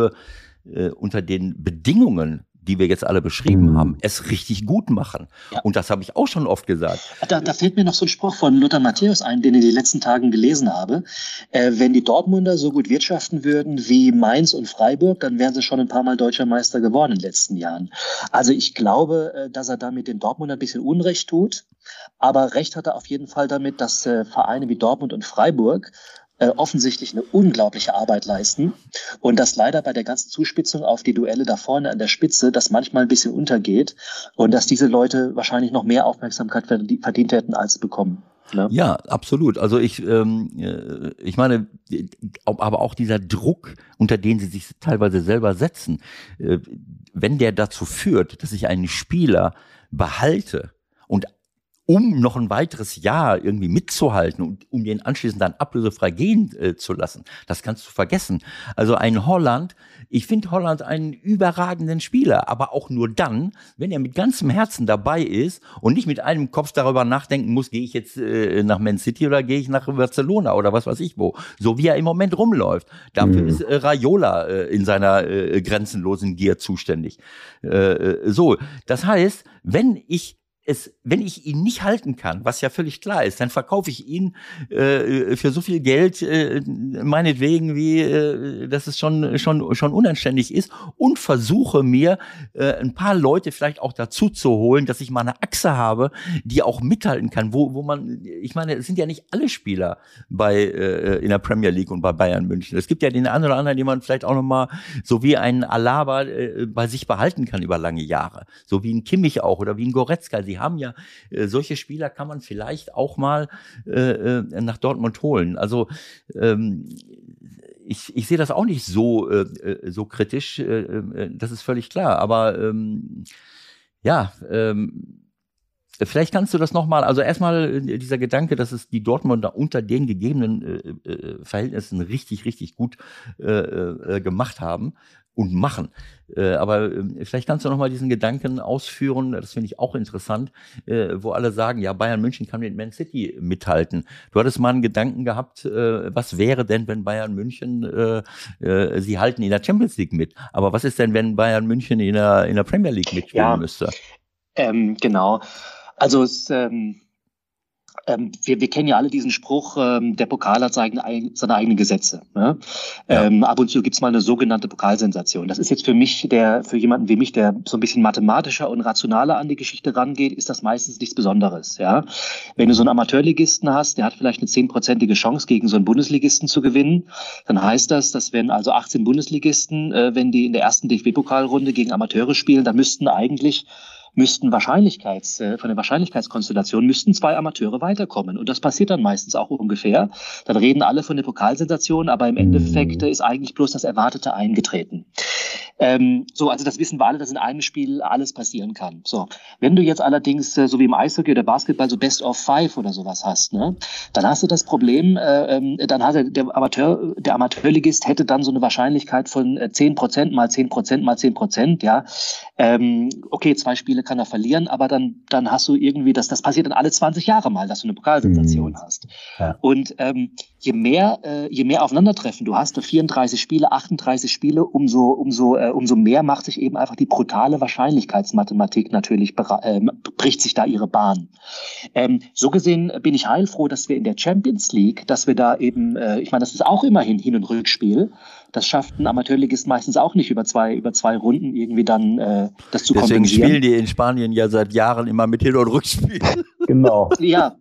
C: unter den Bedingungen, die wir jetzt alle beschrieben haben, es richtig gut machen. Ja. Und das habe ich auch schon oft gesagt.
D: Da fällt mir noch so ein Spruch von Lothar Matthäus ein, den ich in den letzten Tagen gelesen habe. Wenn die Dortmunder so gut wirtschaften würden wie Mainz und Freiburg, dann wären sie schon ein paar Mal Deutscher Meister geworden in den letzten Jahren. Also ich glaube, dass er damit den Dortmundern ein bisschen Unrecht tut. Aber recht hat er auf jeden Fall damit, dass Vereine wie Dortmund und Freiburg offensichtlich eine unglaubliche Arbeit leisten und dass leider bei der ganzen Zuspitzung auf die Duelle da vorne an der Spitze das manchmal ein bisschen untergeht und dass diese Leute wahrscheinlich noch mehr Aufmerksamkeit verdient hätten, als sie bekommen. Ne?
C: Ja, absolut. Also ich meine, aber auch dieser Druck, unter den sie sich teilweise selber setzen, wenn der dazu führt, dass ich einen Spieler behalte und um noch ein weiteres Jahr irgendwie mitzuhalten und um den anschließend dann ablösefrei gehen zu lassen. Das kannst du vergessen. Also ich finde Holland einen überragenden Spieler, aber auch nur dann, wenn er mit ganzem Herzen dabei ist und nicht mit einem Kopf darüber nachdenken muss, gehe ich jetzt nach Man City oder gehe ich nach Barcelona oder was weiß ich wo. So wie er im Moment rumläuft. Dafür ist Raiola in seiner grenzenlosen Gier zuständig. So, das heißt, wenn ich ihn nicht halten kann, was ja völlig klar ist, dann verkaufe ich ihn für so viel Geld, meinetwegen, wie dass es schon unanständig ist, und versuche mir ein paar Leute vielleicht auch dazu zu holen, dass ich mal eine Achse habe, die auch mithalten kann, wo man, ich meine, es sind ja nicht alle Spieler in der Premier League und bei Bayern München. Es gibt ja den einen oder anderen, den man vielleicht auch noch mal, so wie einen Alaba bei sich behalten kann über lange Jahre, so wie ein Kimmich auch oder wie ein Goretzka. Sie haben ja solche Spieler, kann man vielleicht auch mal nach Dortmund holen. Also ich sehe das auch nicht so kritisch, das ist völlig klar. Aber vielleicht kannst du das nochmal, also erstmal dieser Gedanke, dass es die Dortmunder unter den gegebenen Verhältnissen richtig, richtig gut gemacht haben und machen. Aber vielleicht kannst du nochmal diesen Gedanken ausführen, das finde ich auch interessant, wo alle sagen, ja, Bayern München kann mit Man City mithalten. Du hattest mal einen Gedanken gehabt, was wäre denn, wenn Bayern München, sie halten in der Champions League mit, aber was ist denn, wenn Bayern München in der Premier League mitspielen müsste?
D: Genau. Also wir kennen ja alle diesen Spruch, der Pokal hat seine eigenen Gesetze. Ne? Ja. Ab und zu gibt's mal eine sogenannte Pokalsensation. Das ist jetzt für jemanden wie mich, der so ein bisschen mathematischer und rationaler an die Geschichte rangeht, ist das meistens nichts Besonderes. Ja? Wenn du so einen Amateurligisten hast, der hat vielleicht eine 10-prozentige Chance, gegen so einen Bundesligisten zu gewinnen, dann heißt das, dass wenn also 18 Bundesligisten, wenn die in der ersten DFB-Pokalrunde gegen Amateure spielen, dann müssten von der Wahrscheinlichkeitskonstellation müssten 2 Amateure weiterkommen. Und das passiert dann meistens auch ungefähr. Dann reden alle von der Pokalsensation, aber im Endeffekt ist eigentlich bloß das Erwartete eingetreten. Also das wissen wir alle, dass in einem Spiel alles passieren kann. So, wenn du jetzt allerdings so wie im Eishockey oder Basketball so Best of 5 oder sowas hast, ne, dann hast du das Problem, dann hat der Amateurligist hätte dann so eine Wahrscheinlichkeit von 10% mal 10% mal 10%, ja. Okay, 2 Spiele kann er verlieren, aber dann hast du irgendwie, das passiert dann alle 20 Jahre mal, dass du eine Pokalsensation hast. Ja. Und je mehr Aufeinandertreffen du hast, 34 Spiele, 38 Spiele, umso mehr macht sich eben einfach die brutale Wahrscheinlichkeitsmathematik natürlich, bricht sich da ihre Bahn. So gesehen bin ich heilfroh, dass wir in der Champions League, dass wir da eben, ich meine, das ist auch immerhin Hin- und Rückspiel. Das schafft ein Amateurligist meistens auch nicht über zwei Runden irgendwie dann das zu kompensieren.
C: Deswegen spielen die in Spanien ja seit Jahren immer mit Hin- und Rückspiel.
E: Genau.
D: Ja.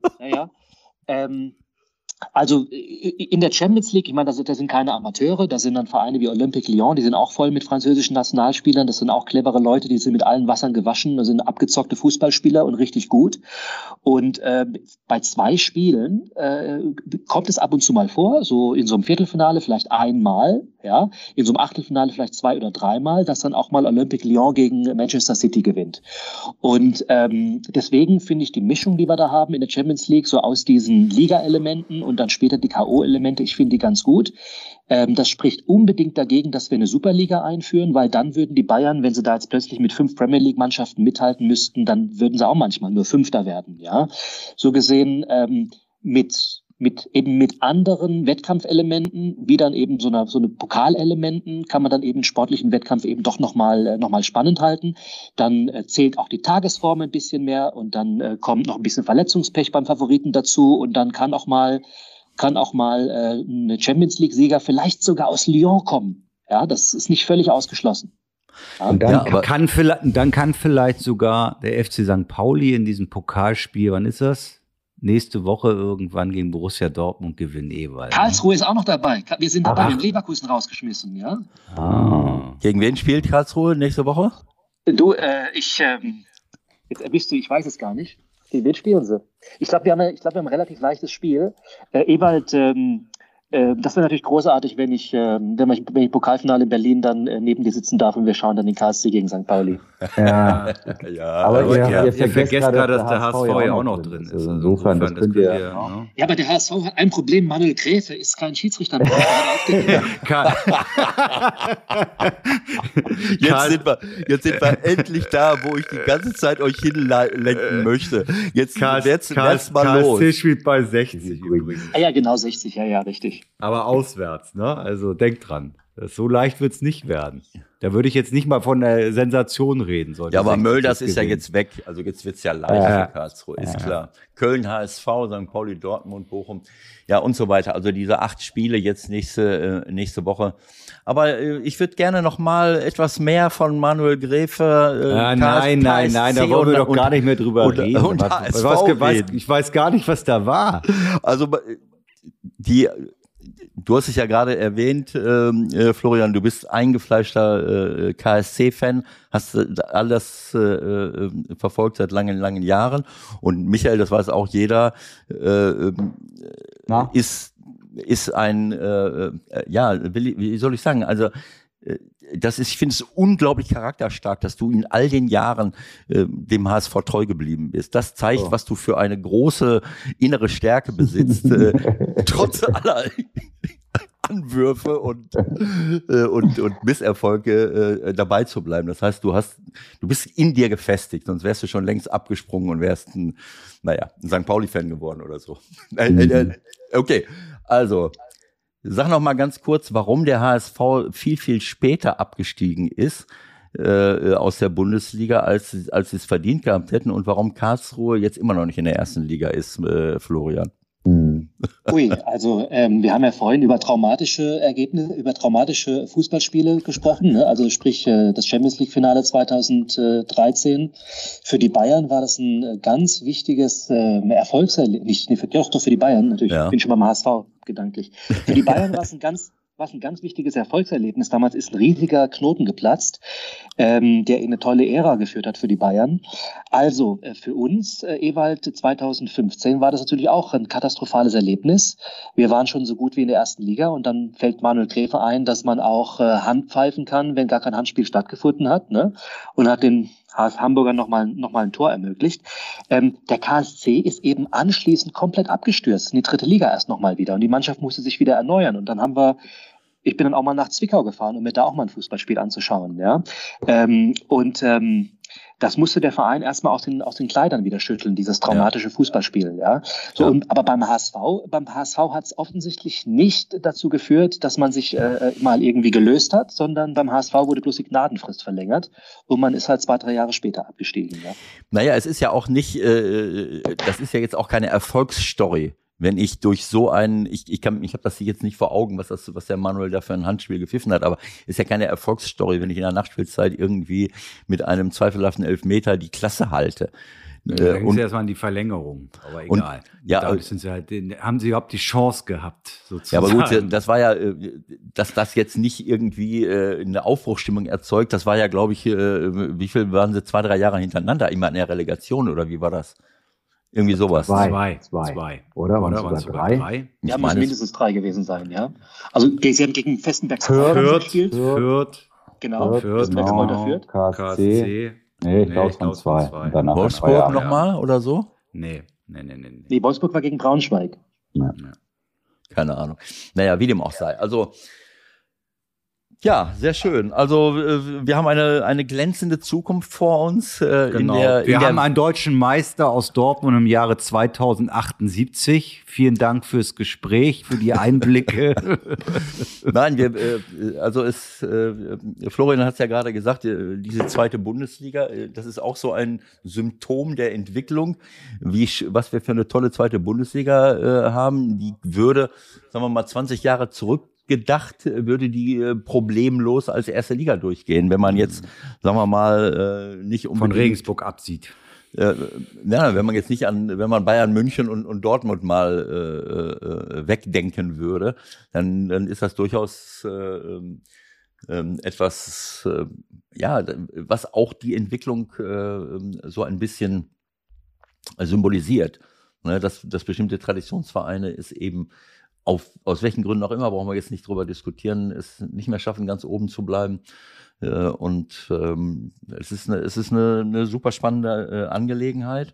D: Also in der Champions League, ich meine, das sind keine Amateure, da sind dann Vereine wie Olympique Lyon, die sind auch voll mit französischen Nationalspielern, das sind auch clevere Leute, die sind mit allen Wassern gewaschen, das sind abgezockte Fußballspieler und richtig gut. Und bei 2 Spielen kommt es ab und zu mal vor, so in so einem Viertelfinale vielleicht einmal, ja, in so einem Achtelfinale vielleicht 2 oder 3 Mal, dass dann auch mal Olympique Lyon gegen Manchester City gewinnt. Und deswegen finde ich die Mischung, die wir da haben in der Champions League, so aus diesen Liga-Elementen und dann später die K.O.-Elemente, ich finde die ganz gut. Das spricht unbedingt dagegen, dass wir eine Superliga einführen, weil dann würden die Bayern, wenn sie da jetzt plötzlich mit 5 Premier League-Mannschaften mithalten müssten, dann würden sie auch manchmal nur Fünfter werden. Ja, so gesehen mit anderen Wettkampfelementen, wie dann eben so eine Pokalelementen, kann man dann eben sportlichen Wettkampf eben doch noch mal spannend halten. Dann zählt auch die Tagesform ein bisschen mehr und dann kommt noch ein bisschen Verletzungspech beim Favoriten dazu und dann kann auch mal eine Champions League-Sieger vielleicht sogar aus Lyon kommen. Ja, das ist nicht völlig ausgeschlossen. Ja.
B: Und dann kann vielleicht sogar der FC St. Pauli in diesem Pokalspiel, wann ist das? Nächste Woche irgendwann gegen Borussia Dortmund gewinnen Ewald.
D: Karlsruhe ist auch noch dabei. Wir sind dabei, wir haben Leverkusen rausgeschmissen, ja.
C: Gegen wen spielt Karlsruhe nächste Woche?
D: Du, jetzt erwischst du, ich weiß es gar nicht. Gegen wen spielen sie? Ich glaube, wir haben ein relativ leichtes Spiel. Ewald, das wäre natürlich großartig, wenn ich Pokalfinale in Berlin dann neben dir sitzen darf und wir schauen dann den KSC gegen St. Pauli.
E: Ja, aber ihr vergesst gerade, dass der HSV
B: ja auch noch drin ist. Also
E: insofern das könnt ihr.
D: Ja, aber der HSV hat ein Problem. Manuel Gräfe ist kein Schiedsrichter mehr.
C: Jetzt sind wir endlich da, wo ich die ganze Zeit euch hinlenken möchte. Jetzt wird's mal los.
B: KSC spielt bei 60 übrigens.
D: Ja, genau 60, ja, richtig.
B: Aber auswärts, ne? Also denkt dran. So leicht wird's nicht werden. Da würde ich jetzt nicht mal von der Sensation reden.
C: Ja, aber Mölders ist ja jetzt weg. Also jetzt wird's ja leicht für Karlsruhe, ist klar. Köln, HSV, St. Pauli, Dortmund, Bochum, ja und so weiter. Also diese 8 Spiele jetzt nächste Woche. Aber ich würde gerne noch mal etwas mehr von Manuel Gräfe.
B: Nein, da wollen wir doch gar nicht mehr drüber reden. Ich weiß gar nicht, was da war.
C: Also du hast es ja gerade erwähnt, Florian, du bist eingefleischter KSC-Fan, hast alles verfolgt seit langen, langen Jahren. Und Michael, das weiß auch jeder, ist ein, wie soll ich sagen, also ich finde es unglaublich charakterstark, dass du in all den Jahren dem HSV treu geblieben bist. Das zeigt, was du für eine große innere Stärke besitzt, trotz aller Anwürfe und Misserfolge dabei zu bleiben. Das heißt, du bist in dir gefestigt, sonst wärst du schon längst abgesprungen und wärst ein St. Pauli-Fan geworden oder so. Okay, also sag noch mal ganz kurz, warum der HSV viel, viel später abgestiegen ist aus der Bundesliga, als sie es verdient gehabt hätten und warum Karlsruhe jetzt immer noch nicht in der ersten Liga ist, Florian.
D: Ui, also wir haben ja vorhin über traumatische Ergebnisse, über traumatische Fußballspiele gesprochen, ne? Also sprich das Champions League Finale 2013. Für die Bayern war das ein ganz wichtiges Erfolgserlebnis, doch für die Bayern natürlich, ich bin schon beim HSV gedanklich. Für die Bayern war es ein ganz wichtiges Erfolgserlebnis. Damals ist ein riesiger Knoten geplatzt, der in eine tolle Ära geführt hat für die Bayern. Also für uns, Ewald, 2015 war das natürlich auch ein katastrophales Erlebnis. Wir waren schon so gut wie in der ersten Liga und dann fällt Manuel Gräfe ein, dass man auch Hand pfeifen kann, wenn gar kein Handspiel stattgefunden hat, ne? Und hat den Hamburger noch mal ein Tor ermöglicht. Der KSC ist eben anschließend komplett abgestürzt in die 3. Liga erst noch mal wieder und die Mannschaft musste sich wieder erneuern und dann ich bin dann auch mal nach Zwickau gefahren, um mir da auch mal ein Fußballspiel anzuschauen, ja. Das musste der Verein erstmal aus den Kleidern wieder schütteln, dieses traumatische Fußballspiel, ja. Aber beim HSV hat es offensichtlich nicht dazu geführt, dass man sich mal irgendwie gelöst hat, sondern beim HSV wurde bloß die Gnadenfrist verlängert und man ist halt 2-3 Jahre später abgestiegen, ja.
C: Naja, es ist ja auch nicht, das ist ja jetzt auch keine Erfolgsstory. Wenn ich durch so einen, ich habe das jetzt nicht vor Augen, was der Manuel da für ein Handspiel gepfiffen hat, aber ist ja keine Erfolgsstory, wenn ich in der Nachspielzeit irgendwie mit einem zweifelhaften Elfmeter die Klasse halte.
B: Da ging es erstmal an die Verlängerung, aber egal. Haben sie überhaupt die Chance gehabt, sozusagen.
C: Ja, aber gut, das war ja, dass das jetzt nicht irgendwie eine Aufbruchsstimmung erzeugt, das war ja, glaube ich, wie viel waren sie, 2-3 Jahre hintereinander immer in der Relegation, oder wie war das? Irgendwie sowas.
E: Zwei. Oder waren es sogar drei?
D: Ja, müssen mindestens 3 gewesen sein, ja. Also sie haben gegen Festenberg gespielt.
B: Fürth.
D: Genau.
E: Fürth. KSC. Nee, ich glaube es waren 2.
C: Wolfsburg nochmal oder so?
B: Nee.
D: Nee, Wolfsburg war gegen Braunschweig.
C: Ja. Keine Ahnung. Naja, wie dem auch sei. Also, ja, sehr schön. Also, wir haben eine glänzende Zukunft vor uns.
B: Genau. Wir haben einen deutschen Meister aus Dortmund im Jahre 2078. Vielen Dank fürs Gespräch, für die Einblicke.
C: Nein, Florian hat es ja gerade gesagt, diese zweite Bundesliga, das ist auch so ein Symptom der Entwicklung, was wir für eine tolle zweite Bundesliga haben. Die würde, sagen wir mal, 20 Jahre zurückgedacht, würde die problemlos als erste Liga durchgehen, wenn man jetzt, sagen wir mal, nicht unbedingt
B: von Regensburg absieht.
C: Wenn man jetzt nicht wenn man Bayern München und Dortmund mal wegdenken würde, dann ist das durchaus etwas, was auch die Entwicklung so ein bisschen symbolisiert. Ne, dass bestimmte Traditionsvereine es eben aus welchen Gründen auch immer, brauchen wir jetzt nicht drüber diskutieren, es nicht mehr schaffen, ganz oben zu bleiben. Es ist eine super spannende Angelegenheit.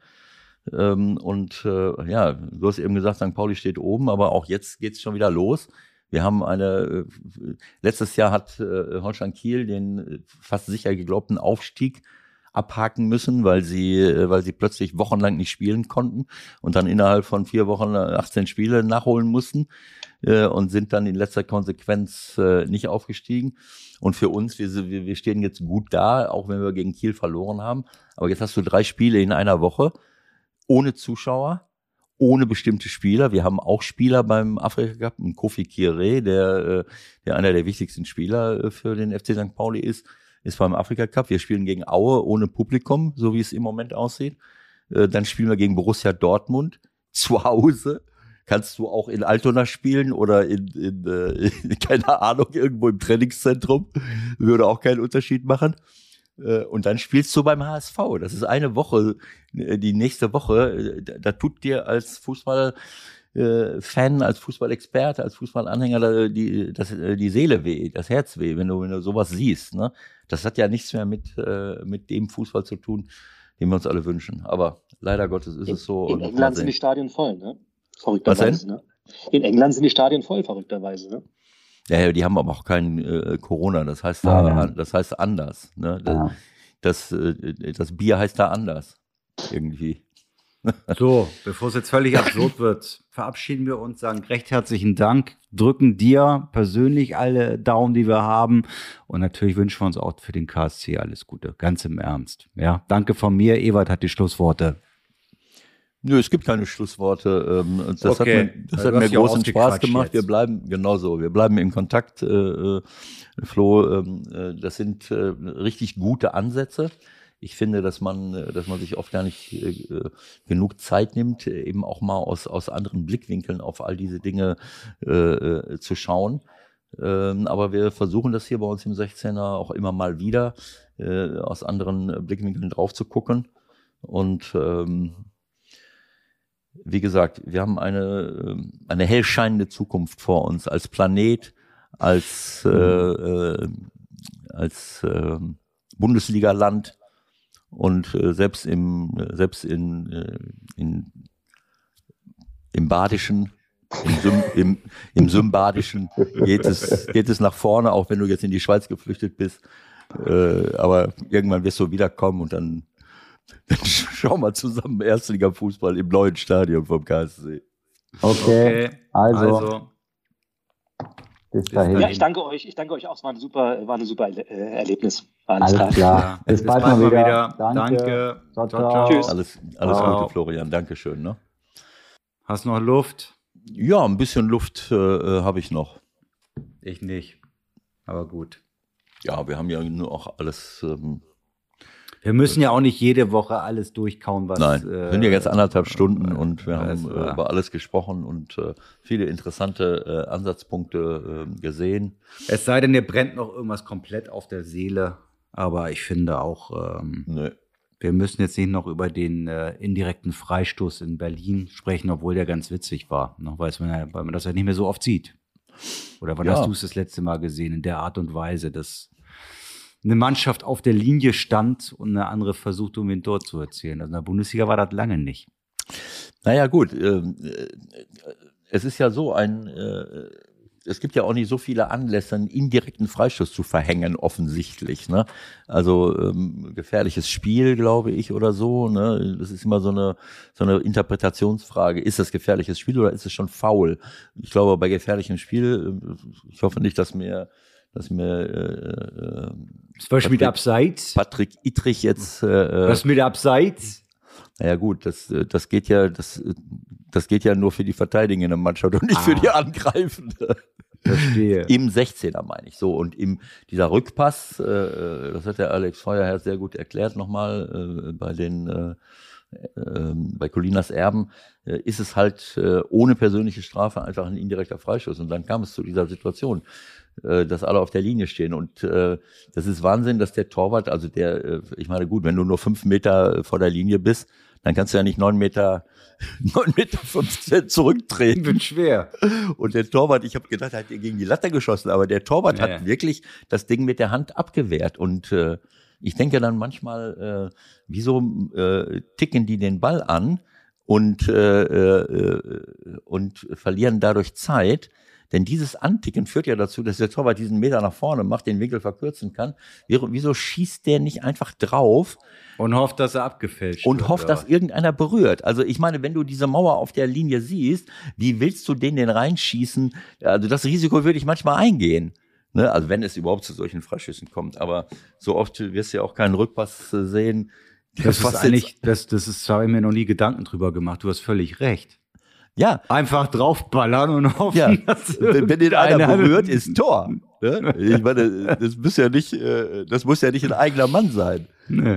C: Du hast eben gesagt, St. Pauli steht oben, aber auch jetzt geht's schon wieder los. Wir haben letztes Jahr hat Holstein Kiel den fast sicher geglaubten Aufstieg abhaken müssen, weil sie plötzlich wochenlang nicht spielen konnten und dann innerhalb von 4 Wochen 18 Spiele nachholen mussten und sind dann in letzter Konsequenz nicht aufgestiegen. Und für uns, wir stehen jetzt gut da, auch wenn wir gegen Kiel verloren haben. Aber jetzt hast du 3 Spiele in einer Woche ohne Zuschauer, ohne bestimmte Spieler. Wir haben auch Spieler beim Afrika Cup, einen Kofi Kire, der einer der wichtigsten Spieler für den FC St. Pauli ist beim Afrika Cup. Wir spielen gegen Aue ohne Publikum, so wie es im Moment aussieht. Dann spielen wir gegen Borussia Dortmund zu Hause. Kannst du auch in Altona spielen oder in keine Ahnung, irgendwo im Trainingszentrum. Würde auch keinen Unterschied machen. Und dann spielst du beim HSV. Das ist eine Woche. Die nächste Woche, da tut dir als Fußballfan, als Fußballexperte, als Fußballanhänger die Seele weh, das Herz weh, wenn du sowas siehst. Ne? Das hat ja nichts mehr mit dem Fußball zu tun, den wir uns alle wünschen. Aber leider Gottes ist es so.
D: In England sind die Stadien voll, ne? Verrückterweise, ne? In England sind die Stadien voll, verrückterweise, ne?
C: Ja, die haben aber auch kein Corona, das heißt anders. Ne? Das Bier heißt da anders. Irgendwie.
B: So, bevor es jetzt völlig absurd wird, verabschieden wir uns, sagen recht herzlichen Dank, drücken dir persönlich alle Daumen, die wir haben und natürlich wünschen wir uns auch für den KSC alles Gute, ganz im Ernst. Ja, danke von mir, Ewald hat die Schlussworte.
C: Nö, es gibt keine Schlussworte. Das hat mir großen Spaß gemacht.
B: Jetzt.
C: Wir bleiben in Kontakt, Flo. Das sind richtig gute Ansätze. Ich finde, dass man sich oft gar nicht genug Zeit nimmt, eben auch mal aus anderen Blickwinkeln auf all diese Dinge zu schauen. Aber wir versuchen das hier bei uns im 16er auch immer mal wieder aus anderen Blickwinkeln drauf zu gucken. Und wie gesagt, wir haben eine hellscheinende Zukunft vor uns als Planet, als Bundesliga-Land und selbst im Badischen, im Symbadischen geht es nach vorne, auch wenn du jetzt in die Schweiz geflüchtet bist. Aber irgendwann wirst du wiederkommen und dann schauen wir zusammen Erstliga-Fußball im neuen Stadion vom KSC.
E: Okay. Also. Bis dahin.
D: Ja, ich danke euch auch. Es war ein super Erlebnis.
E: Alles klar. Bis bald mal wieder.
B: Danke.
E: Ciao.
D: Tschüss.
C: Alles Gute, Florian. Dankeschön. Ne?
B: Hast du noch Luft?
C: Ja, ein bisschen Luft habe ich noch.
B: Ich nicht. Aber gut.
C: Ja, wir haben ja nur auch alles.
B: Wir müssen ja auch nicht jede Woche alles durchkauen, was.
C: Nein, wir sind ja jetzt 1,5 Stunden und wir haben über alles gesprochen und viele interessante Ansatzpunkte gesehen.
B: Es sei denn, ihr brennt noch irgendwas komplett auf der Seele, aber ich finde auch.
C: Nö.
B: Wir müssen jetzt nicht noch über den indirekten Freistoß in Berlin sprechen, obwohl der ganz witzig war, ne? Weil man das ja nicht mehr so oft sieht. Oder wann hast du es das letzte Mal gesehen, in der Art und Weise, dass eine Mannschaft auf der Linie stand und eine andere versucht, um ihn dort zu erzielen? Also in der Bundesliga war das lange nicht.
C: Naja, gut. Es ist ja so es gibt ja auch nicht so viele Anlässe, einen indirekten Freistoß zu verhängen, offensichtlich, ne? Also gefährliches Spiel, glaube ich, oder so, ne? Das ist immer so eine Interpretationsfrage. Ist das gefährliches Spiel oder ist es schon faul? Ich glaube, bei gefährlichem Spiel, ich hoffe nicht, dass mir
B: mit Abseits.
C: Patrick Ittrich jetzt
B: Was mit Abseits?
C: Naja gut, das geht ja nur für die verteidigende Mannschaft und nicht für die Angreifende.
B: Verstehe.
C: Im 16er meine ich so. Und dieser Rückpass, das hat der Alex Feuerherr sehr gut erklärt nochmal bei Colinas Erben, ist es halt ohne persönliche Strafe einfach ein indirekter Freistoß. Und dann kam es zu dieser Situation, dass alle auf der Linie stehen. Und das ist Wahnsinn, dass der Torwart, also ich meine gut, wenn du nur 5 Meter vor der Linie bist, dann kannst du ja nicht 9,15 Meter zurücktreten.
B: Wird schwer.
C: Und der Torwart, ich habe gedacht, er hat gegen die Latte geschossen, aber der Torwart hat wirklich das Ding mit der Hand abgewehrt. Und ich denke dann manchmal, wieso ticken die den Ball an und verlieren dadurch Zeit? Denn dieses Anticken führt ja dazu, dass der Torwart diesen Meter nach vorne macht, den Winkel verkürzen kann. Wieso schießt der nicht einfach drauf?
B: Und hofft, dass er abgefälscht
C: wird. Und hofft,
B: oder?
C: Dass irgendeiner berührt. Also ich meine, wenn du diese Mauer auf der Linie siehst, wie willst du den reinschießen? Also das Risiko würde ich manchmal eingehen. Ne? Also wenn es überhaupt zu solchen Freischüssen kommt. Aber so oft wirst du ja auch keinen Rückpass sehen.
B: Das habe ich mir noch nie Gedanken drüber gemacht. Du hast völlig recht.
C: Ja.
B: Einfach draufballern und hoffen,
C: dass wenn den einer berührt, ist Tor. Ne? Ich meine, das muss ja nicht ein eigener Mann sein.
B: Nee.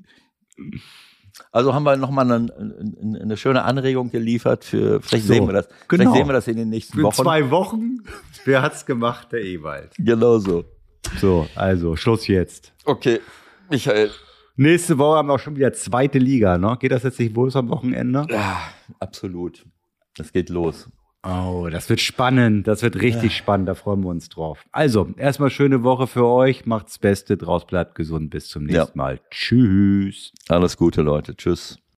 C: Also haben wir nochmal eine schöne Anregung geliefert vielleicht sehen wir das.
B: Genau.
C: Vielleicht sehen wir das in den nächsten Wochen.
B: 2 Wochen. Wer hat's gemacht? Der Ewald.
C: Genau so.
B: So, also Schluss jetzt.
C: Okay, Michael.
B: Nächste Woche haben wir auch schon wieder 2. Liga, ne? Geht das jetzt nicht wohl am Wochenende?
C: Ja, absolut. Das geht los.
B: Oh, das wird spannend. Das wird richtig spannend. Da freuen wir uns drauf. Also, erstmal schöne Woche für euch. Macht's Beste draus, bleibt gesund. Bis zum nächsten Mal. Tschüss.
C: Alles Gute, Leute. Tschüss.